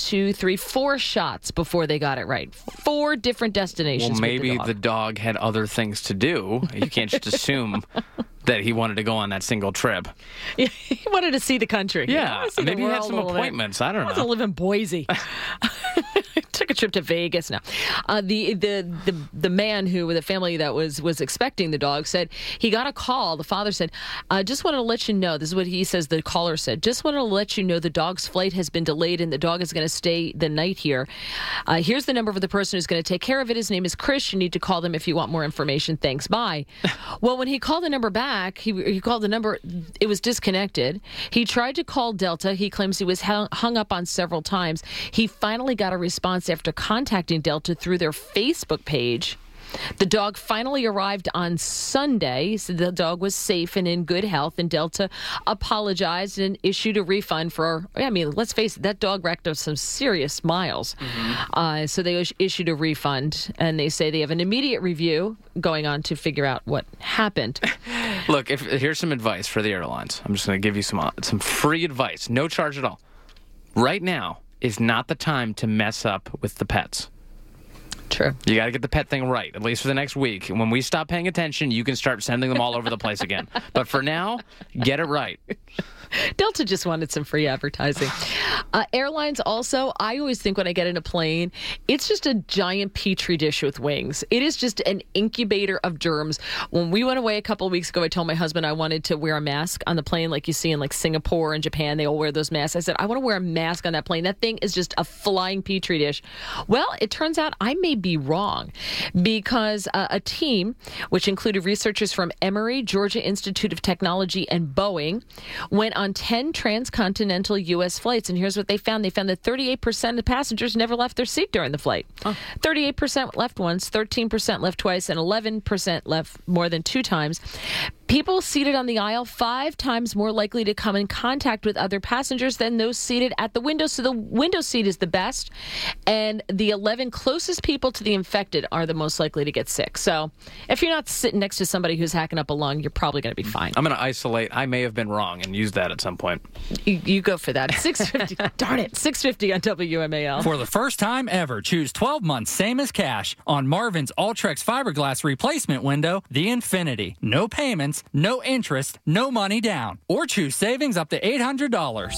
4 shots before they got it right. 4 different destinations. Well, maybe the dog had other things to do. You can't just assume that he wanted to go on that single trip. Yeah, he wanted to see the country. Yeah, maybe he had some appointments. I don't know. I want to live in Boise. Took a trip to Vegas now. The man the family that was expecting the dog said he got a call. The father said, just wanted to let you know, this is what he says the caller said, just wanted to let you know the dog's flight has been delayed and the dog is going to stay the night here. Here's the number for the person who's going to take care of it. His name is Chris. You need to call them if you want more information. Thanks. Bye. Well, when he called the number back, he called the number. It was disconnected. He tried to call Delta. He claims he was hung up on several times. He finally got a response after contacting Delta through their Facebook page. The dog finally arrived on Sunday. So the dog was safe and in good health, and Delta apologized and issued a refund for, let's face it, that dog racked up some serious miles. Mm-hmm. So they issued a refund, and they say they have an immediate review going on to figure out what happened. Look, here's some advice for the airlines. I'm just going to give you some free advice, no charge at all. Right now is not the time to mess up with the pets. True. You got to get the pet thing right, at least for the next week. When we stop paying attention, you can start sending them all over the place again. But for now, get it right. Delta just wanted some free advertising. Airlines also, I always think when I get in a plane, it's just a giant petri dish with wings. It is just an incubator of germs. When we went away a couple of weeks ago, I told my husband I wanted to wear a mask on the plane like you see in like Singapore and Japan. They all wear those masks. I said, I want to wear a mask on that plane. That thing is just a flying petri dish. Well, it turns out I may be wrong because a team, which included researchers from Emory, Georgia Institute of Technology, and Boeing, went on 10 transcontinental U.S. flights. And here's what they found. They found that 38% of passengers never left their seat during the flight. 38% left once, 13% left twice, and 11% left more than 2 times. People seated on the aisle 5 times more likely to come in contact with other passengers than those seated at the window. So the window seat is the best, and the 11 closest people to the infected are the most likely to get sick. So if you're not sitting next to somebody who's hacking up a lung, you're probably going to be fine. I'm going to isolate. I may have been wrong and use that at some point. You go for that. 650. Darn it. 650 on WMAL. For the first time ever, choose 12 months same as cash on Marvin's Ultrex fiberglass replacement window, the Infinity. No payments, no interest, no money down. Or choose savings up to $800.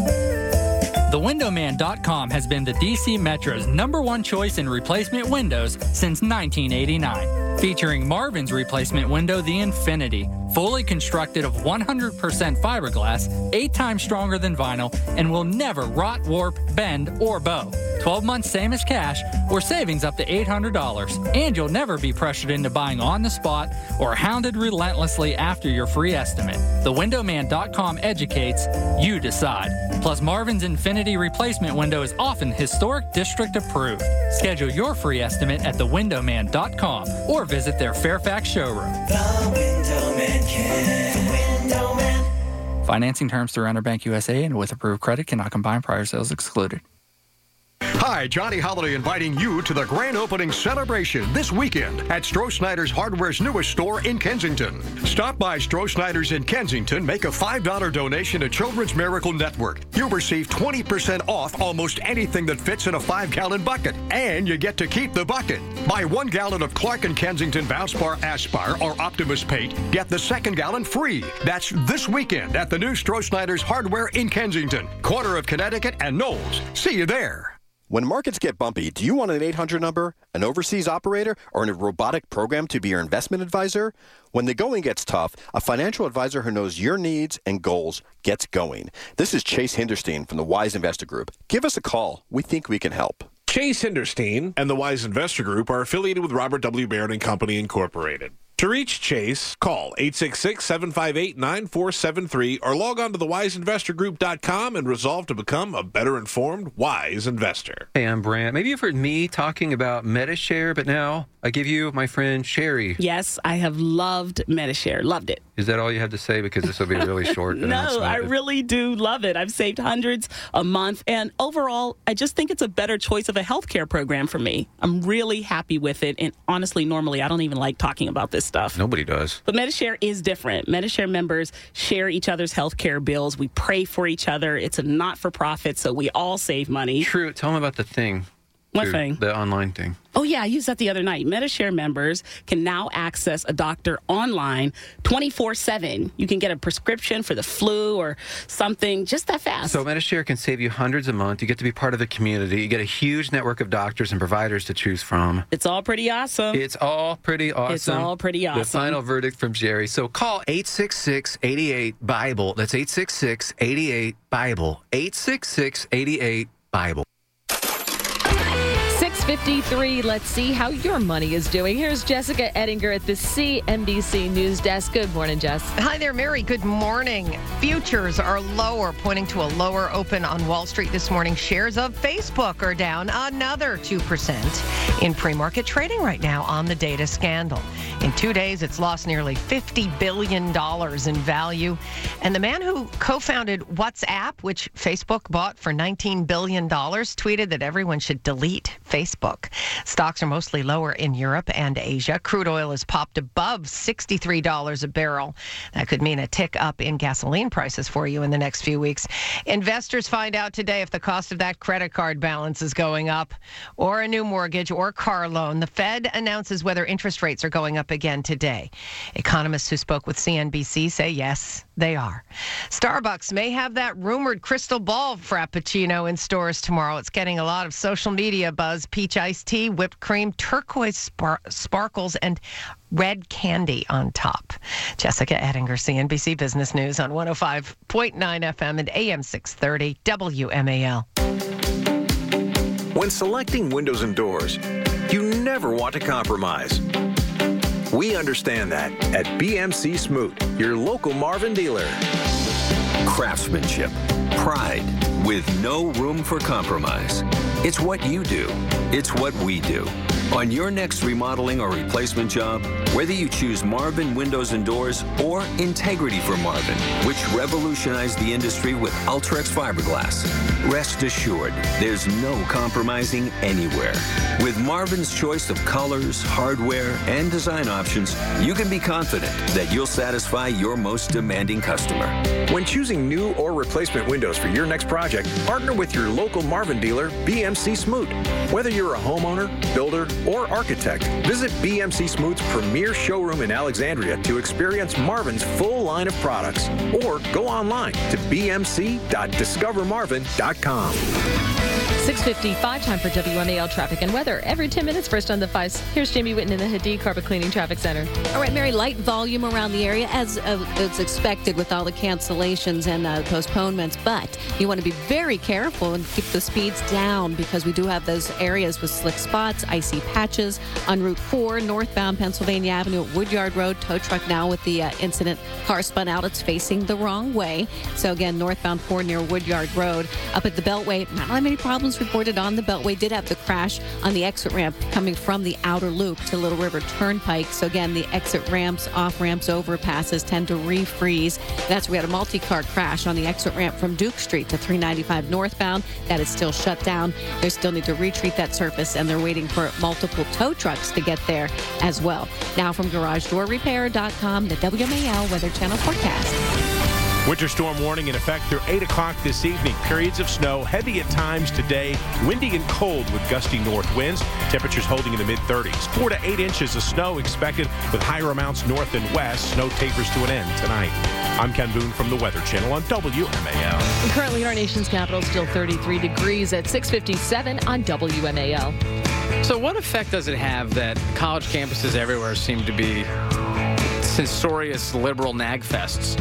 TheWindowman.com has been the DC Metro's #1 choice in replacement windows since 1989. Featuring Marvin's replacement window, the Infinity. Fully constructed of 100% fiberglass, 8 times stronger than vinyl, and will never rot, warp, bend, or bow. 12 months same as cash, or savings up to $800. And you'll never be pressured into buying on the spot or hounded relentlessly after your free estimate. TheWindowman.com educates, you decide. Plus, Marvin's Infinity replacement window is often historic district approved. Schedule your free estimate at TheWindowman.com or visit their Fairfax showroom. The Windowman can. The Windowman. Financing terms through Interbank USA and with approved credit cannot combine, prior sales excluded. Hi, Johnny Holiday inviting you to the grand opening celebration this weekend at Stroh-Snyder's Hardware's newest store in Kensington. Stop by Stroh-Snyder's in Kensington, make a $5 donation to Children's Miracle Network. You'll receive 20% off almost anything that fits in a 5-gallon bucket, and you get to keep the bucket. Buy 1 gallon of Clark & Kensington Valspar Aspire or Optimus Paint, get the 2nd gallon free. That's this weekend at the new Stroh-Snyder's Hardware in Kensington, corner of Connecticut and Knowles. See you there. When markets get bumpy, do you want an 800 number, an overseas operator, or a robotic program to be your investment advisor? When the going gets tough, a financial advisor who knows your needs and goals gets going. This is Chase Hinderstein from the Wise Investor Group. Give us a call. We think we can help. Chase Hinderstein and the Wise Investor Group are affiliated with Robert W. Baird & Company, Incorporated. To reach Chase, call 866-758-9473 or log on to thewiseinvestorgroup.com and resolve to become a better informed, wise investor. Hey, I'm Brant. Maybe you've heard me talking about Medi-Share, but now I give you my friend Sherry. Yes, I have loved Medi-Share. Loved it. Is that all you have to say? Because this will be really short. No, I really do love it. I've saved hundreds a month. And overall, I just think it's a better choice of a healthcare program for me. I'm really happy with it. And honestly, normally, I don't even like talking about this stuff. Nobody does. But Medi-Share is different. Medi-Share members share each other's healthcare bills. We pray for each other. It's a not-for-profit, so we all save money. True. Tell them about the thing. What thing? The online thing. Oh, yeah, I used that the other night. Medi-Share members can now access a doctor online 24/7. You can get a prescription for the flu or something just that fast. So Medi-Share can save you hundreds a month. You get to be part of the community. You get a huge network of doctors and providers to choose from. It's all pretty awesome. It's all pretty awesome. It's all pretty awesome. The final verdict from Jerry. So call 866-88-BIBLE. That's 866-88-BIBLE. 866-88-BIBLE. 6:53. Let's see how your money is doing. Here's Jessica Ettinger at the CNBC News Desk. Good morning, Jess. Hi there, Mary. Good morning. Futures are lower, pointing to a lower open on Wall Street this morning. Shares of Facebook are down another 2% in pre-market trading right now on the data scandal. In 2 days, it's lost nearly $50 billion in value. And the man who co-founded WhatsApp, which Facebook bought for $19 billion, tweeted that everyone should delete Facebook Facebook. Stocks are mostly lower in Europe and Asia. Crude oil has popped above $63 a barrel. That could mean a tick up in gasoline prices for you in the next few weeks. Investors find out today if the cost of that credit card balance is going up, or a new mortgage or car loan. The Fed announces whether interest rates are going up again today. Economists who spoke with CNBC say yes, they are. Starbucks may have that rumored crystal ball frappuccino in stores tomorrow. It's getting a lot of social media buzz. Peach iced tea, whipped cream, turquoise sparkles, and red candy on top. Jessica Ettinger, CNBC Business News on 105.9 FM and AM 630 WMAL. When selecting windows and doors, you never want to compromise. We understand that at BMC Smoot, your local Marvin dealer. Craftsmanship, pride, with no room for compromise. It's what you do. It's what we do. On your next remodeling or replacement job, whether you choose Marvin Windows and Doors or Integrity for Marvin, which revolutionized the industry with Ultrex fiberglass, rest assured, there's no compromising anywhere. With Marvin's choice of colors, hardware, and design options, you can be confident that you'll satisfy your most demanding customer. When choosing new or replacement windows for your next project, partner with your local Marvin dealer, BMC Smoot. Whether you're a homeowner, builder, or architect, visit BMC Smoot's premier showroom in Alexandria to experience Marvin's full line of products, or go online to bmc.discovermarvin.com. 6:55, time for WMAL traffic and weather. Every 10 minutes, first on the 5s. Here's Jamie Whitten in the Hadid Carpet Cleaning Traffic Center. All right, Mary, light volume around the area as it's expected with all the cancellations and postponements, but you want to be very careful and keep the speeds down because we do have those areas with slick spots, icy patches on Route 4, northbound Pennsylvania Avenue at Woodyard Road. Tow truck now with the incident. Car spun out. It's facing the wrong way. So again, northbound 4 near Woodyard Road. Up at the Beltway, not that many problems reported on the Beltway. Did have the crash on the exit ramp coming from the outer loop to Little River Turnpike. So again, the exit ramps, off ramps, overpasses tend to refreeze. That's where we had a multi-car crash on the exit ramp from Duke Street to 395 northbound. That is still shut down. They still need to retreat that surface, and they're waiting for multiple tow trucks to get there as well. Now from GarageDoorRepair.com, the WMAL Weather Channel forecast. Winter storm warning in effect through 8 o'clock this evening. Periods of snow, heavy at times today, windy and cold with gusty north winds. Temperatures holding in the mid-30s. 4 to 8 inches of snow expected with higher amounts north and west. Snow tapers to an end tonight. I'm Ken Boone from the Weather Channel on WMAL. And currently in our nation's capital, still 33 degrees at 6:57 on WMAL. So what effect does it have that college campuses everywhere seem to be censorious liberal nag fests?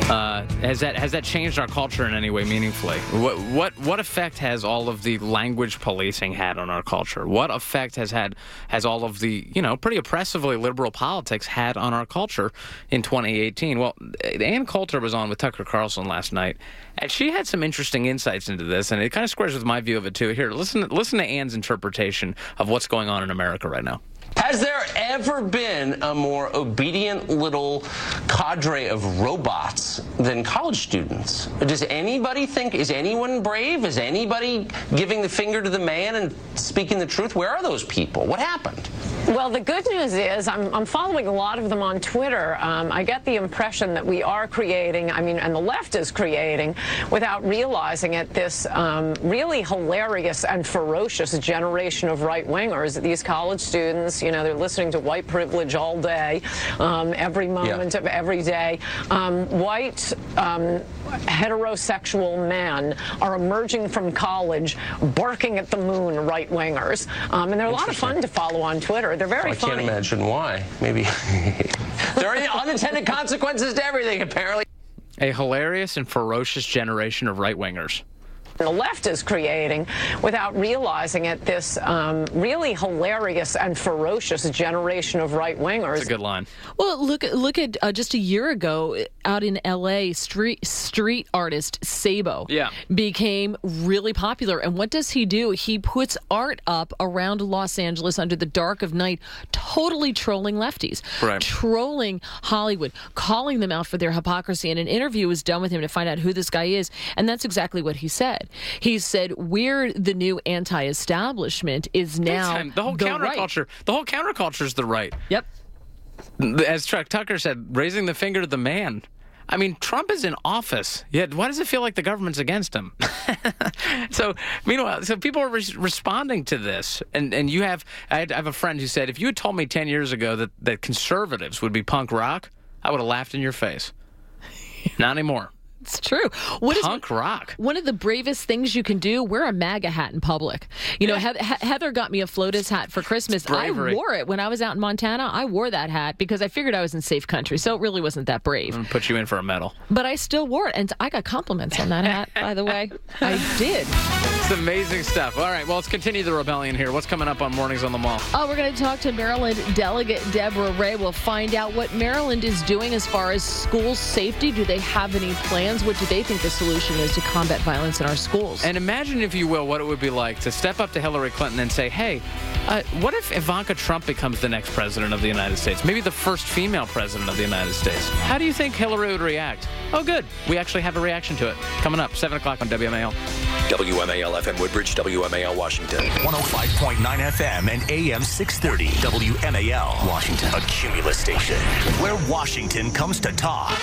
Has that changed our culture in any way meaningfully? What effect has all of the language policing had on our culture? What effect has all of the pretty oppressively liberal politics had on our culture in 2018? Well, Ann Coulter was on with Tucker Carlson last night, and she had some interesting insights into this, and it kind of squares with my view of it too. Here, listen to Ann's interpretation of what's going on in America right now. Has there ever been a more obedient little cadre of robots than college students? Does anybody think, is anyone brave? Is anybody giving the finger to the man and speaking the truth? Where are those people? What happened? Well, the good news is I'm following a lot of them on Twitter. I get the impression that we are creating, and the left is creating, without realizing it, this really hilarious and ferocious generation of right-wingers. These college students, they're listening to white privilege all day, every moment of every day. White heterosexual men are emerging from college barking at the moon, right-wingers. And they're a lot of fun to follow on Twitter. They're very funny. I can't imagine why. Maybe there are unintended consequences to everything, apparently. A hilarious and ferocious generation of right-wingers. The left is creating, without realizing it, this really hilarious and ferocious generation of right-wingers. That's a good line. Well, look at just a year ago out in L.A., street artist Sabo became really popular. And what does he do? He puts art up around Los Angeles under the dark of night, totally trolling lefties, trolling Hollywood, calling them out for their hypocrisy. And an interview was done with him to find out who this guy is. And that's exactly what he said. said. He said, we're the new anti-establishment is now the whole counterculture. Right. The whole counterculture is the right. Yep. As Chuck Tucker said, raising the finger to the man. I mean, Trump is in office, yet why does it feel like the government's against him? So, meanwhile, people are responding to this. And I have a friend who said, if you had told me 10 years ago that conservatives would be punk rock, I would have laughed in your face. Not anymore. It's true. Punk rock. One of the bravest things you can do, wear a MAGA hat in public. You know, Heather got me a FLOTUS hat for Christmas. I wore it when I was out in Montana. I wore that hat because I figured I was in safe country, so it really wasn't that brave. I'm going to put you in for a medal. But I still wore it, and I got compliments on that hat, by the way. I did. It's amazing stuff. All right, well, let's continue the rebellion here. What's coming up on Mornings on the Mall? Oh, we're going to talk to Maryland Delegate Deborah Ray. We'll find out what Maryland is doing as far as school safety. Do they have any plans? What do they think the solution is to combat violence in our schools? And imagine, if you will, what it would be like to step up to Hillary Clinton and say, hey, what if Ivanka Trump becomes the next president of the United States? Maybe the first female president of the United States. How do you think Hillary would react? Oh, good. We actually have a reaction to it. Coming up, 7 o'clock on WMAL. WMAL FM Woodbridge, WMAL Washington. 105.9 FM and AM 630. WMAL Washington. A Cumulus station where Washington comes to talk.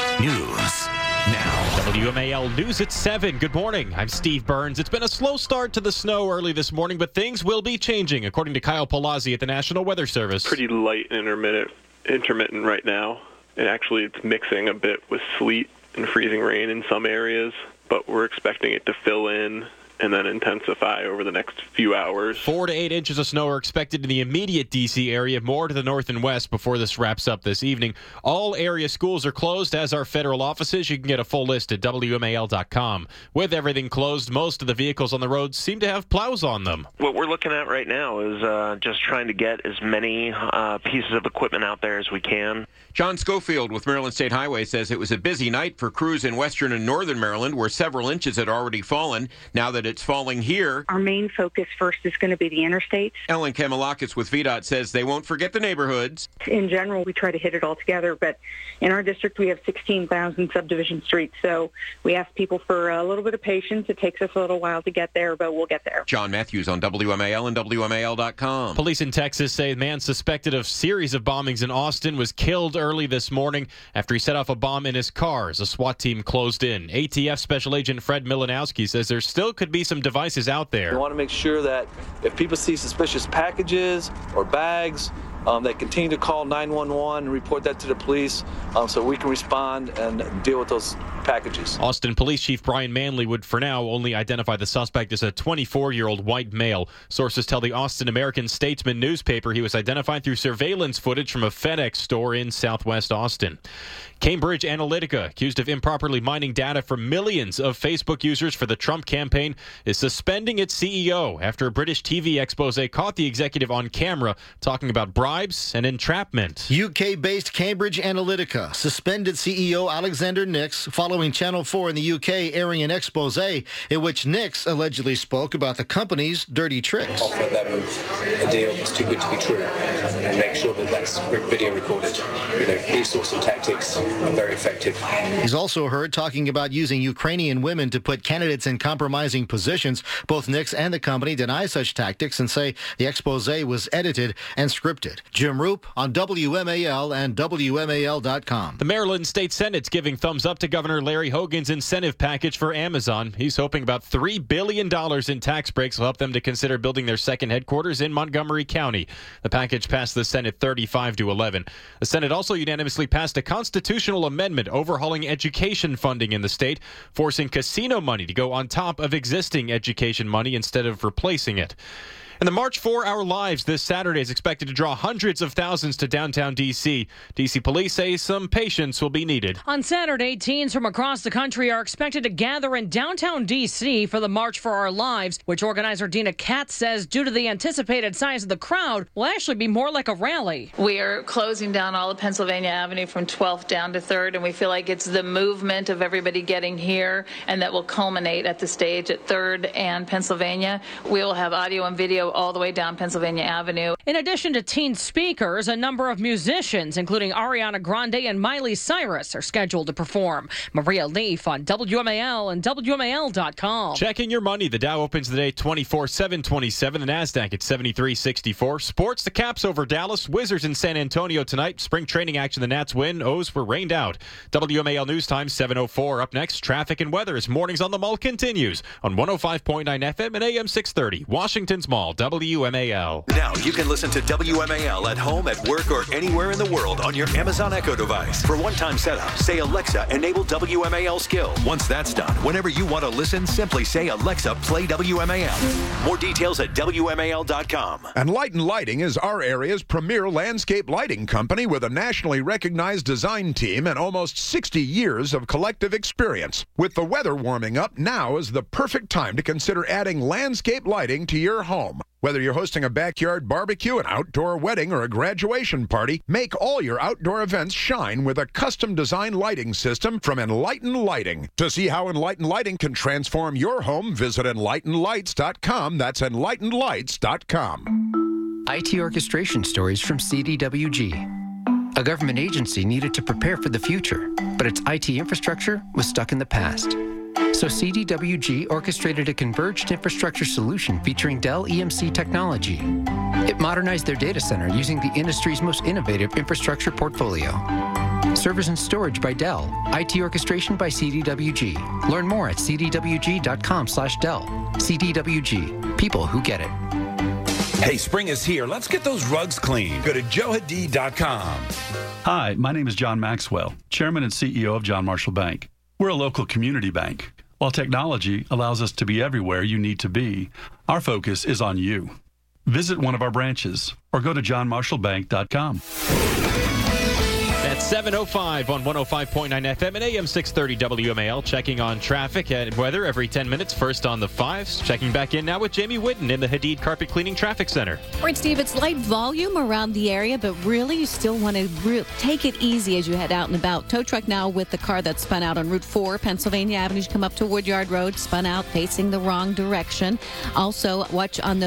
News now. WMAL News at 7. Good morning. I'm Steve Burns. It's been a slow start to the snow early this morning, but things will be changing, according to Kyle Palazzi at the National Weather Service. Pretty light and intermittent right now. And actually, it's mixing a bit with sleet and freezing rain in some areas, but we're expecting it to fill in and then intensify over the next few hours. 4 to 8 inches of snow are expected in the immediate D.C. area, more to the north and west before this wraps up this evening. All area schools are closed, as are federal offices. You can get a full list at WMAL.com. With everything closed, most of the vehicles on the road seem to have plows on them. What we're looking at right now is just trying to get as many pieces of equipment out there as we can. John Schofield with Maryland State Highway says it was a busy night for crews in western and northern Maryland, where several inches had already fallen. Now that it's falling here, our main focus first is going to be the interstates. Ellen Kamalakis with VDOT says they won't forget the neighborhoods. In general, we try to hit it all together, but in our district we have 16,000 subdivision streets, so we ask people for a little bit of patience. It takes us a little while to get there, but we'll get there. John Matthews on WMAL and WMAL.com. Police in Texas say a man suspected of a series of bombings in Austin was killed early this morning after he set off a bomb in his car as a SWAT team closed in. ATF Special Agent Fred Milanowski says there still could be some devices out there. We want to make sure that if people see suspicious packages or bags, they continue to call 911 and report that to the police so we can respond and deal with those packages. Austin Police Chief Brian Manley would, for now, only identify the suspect as a 24-year-old white male. Sources tell the Austin American-Statesman newspaper he was identified through surveillance footage from a FedEx store in southwest Austin. Cambridge Analytica, accused of improperly mining data from millions of Facebook users for the Trump campaign, is suspending its CEO after a British TV expose caught the executive on camera talking about bribes and entrapment. UK-based Cambridge Analytica suspended CEO Alexander Nix following Channel 4 in the UK airing an expose in which Nix allegedly spoke about the company's dirty tricks. Offer them a deal that's too good to be true and make sure that that's video recorded. These sorts of tactics are very effective. He's also heard talking about using Ukrainian women to put candidates in compromising positions. Both Nix and the company deny such tactics and say the expose was edited and scripted. Jim Roop on WMAL and WMAL.com. The Maryland State Senate's giving thumbs up to Governor Larry Hogan's incentive package for Amazon. He's hoping about $3 billion in tax breaks will help them to consider building their second headquarters in Montgomery County. The package passed the Senate 35-11. The Senate also unanimously passed a constitutional amendment overhauling education funding in the state, forcing casino money to go on top of existing education money instead of replacing it. And the March for Our Lives this Saturday is expected to draw hundreds of thousands to downtown D.C. D.C. police say some patience will be needed. On Saturday, teens from across the country are expected to gather in downtown D.C. for the March for Our Lives, which organizer Dina Katz says, due to the anticipated size of the crowd, will actually be more like a rally. We are closing down all of Pennsylvania Avenue from 12th down to 3rd, and we feel like it's the movement of everybody getting here, and that will culminate at the stage at 3rd and Pennsylvania. We will have audio and video go all the way down Pennsylvania Avenue. In addition to teen speakers, a number of musicians, including Ariana Grande and Miley Cyrus, are scheduled to perform. Maria Leaf on WMAL and WMAL.com. Checking your money. The Dow opens the day 24,727. The NASDAQ at 73.64. Sports, the Caps over Dallas. Wizards in San Antonio tonight. Spring training action. The Nats win. O's were rained out. WMAL News Time 7:04. Up next, traffic and weather as Mornings on the Mall continues on 105.9 FM and AM 630. Washington's Mall, WMAL. Now you can listen to WMAL at home, at work, or anywhere in the world on your Amazon Echo device. For one-time setup, say, Alexa, enable WMAL skill. Once that's done, whenever you want to listen, simply say, Alexa, play WMAL. More details at WMAL.com. And Lighten Lighting is our area's premier landscape lighting company with a nationally recognized design team and almost 60 years of collective experience. With the weather warming up, now is the perfect time to consider adding landscape lighting to your home. Whether you're hosting a backyard barbecue, an outdoor wedding, or a graduation party, make all your outdoor events shine with a custom-designed lighting system from Enlighten Lighting. To see how Enlighten Lighting can transform your home, visit EnlightenLights.com. That's EnlightenLights.com. IT orchestration stories from CDWG. A government agency needed to prepare for the future, but its IT infrastructure was stuck in the past. So CDWG orchestrated a converged infrastructure solution featuring Dell EMC technology. It modernized their data center using the industry's most innovative infrastructure portfolio. Servers and storage by Dell. IT orchestration by CDWG. Learn more at cdwg.com/Dell. CDWG. People who get it. Hey, spring is here. Let's get those rugs clean. Go to joehadid.com. Hi, my name is John Maxwell, Chairman and CEO of John Marshall Bank. We're a local community bank. While technology allows us to be everywhere you need to be, our focus is on you. Visit one of our branches or go to johnmarshallbank.com. At 7:05 on 105.9 FM and AM 630 WMAL. Checking on traffic and weather every 10 minutes. First on the 5s. Checking back in now with Jamie Whitten in the Hadid Carpet Cleaning Traffic Center. All right, Steve, it's light volume around the area, but really you still want to take it easy as you head out and about. Tow truck now with the car that spun out on Route 4, Pennsylvania Avenue. You come up to Woodyard Road, spun out facing the wrong direction. Also, watch on the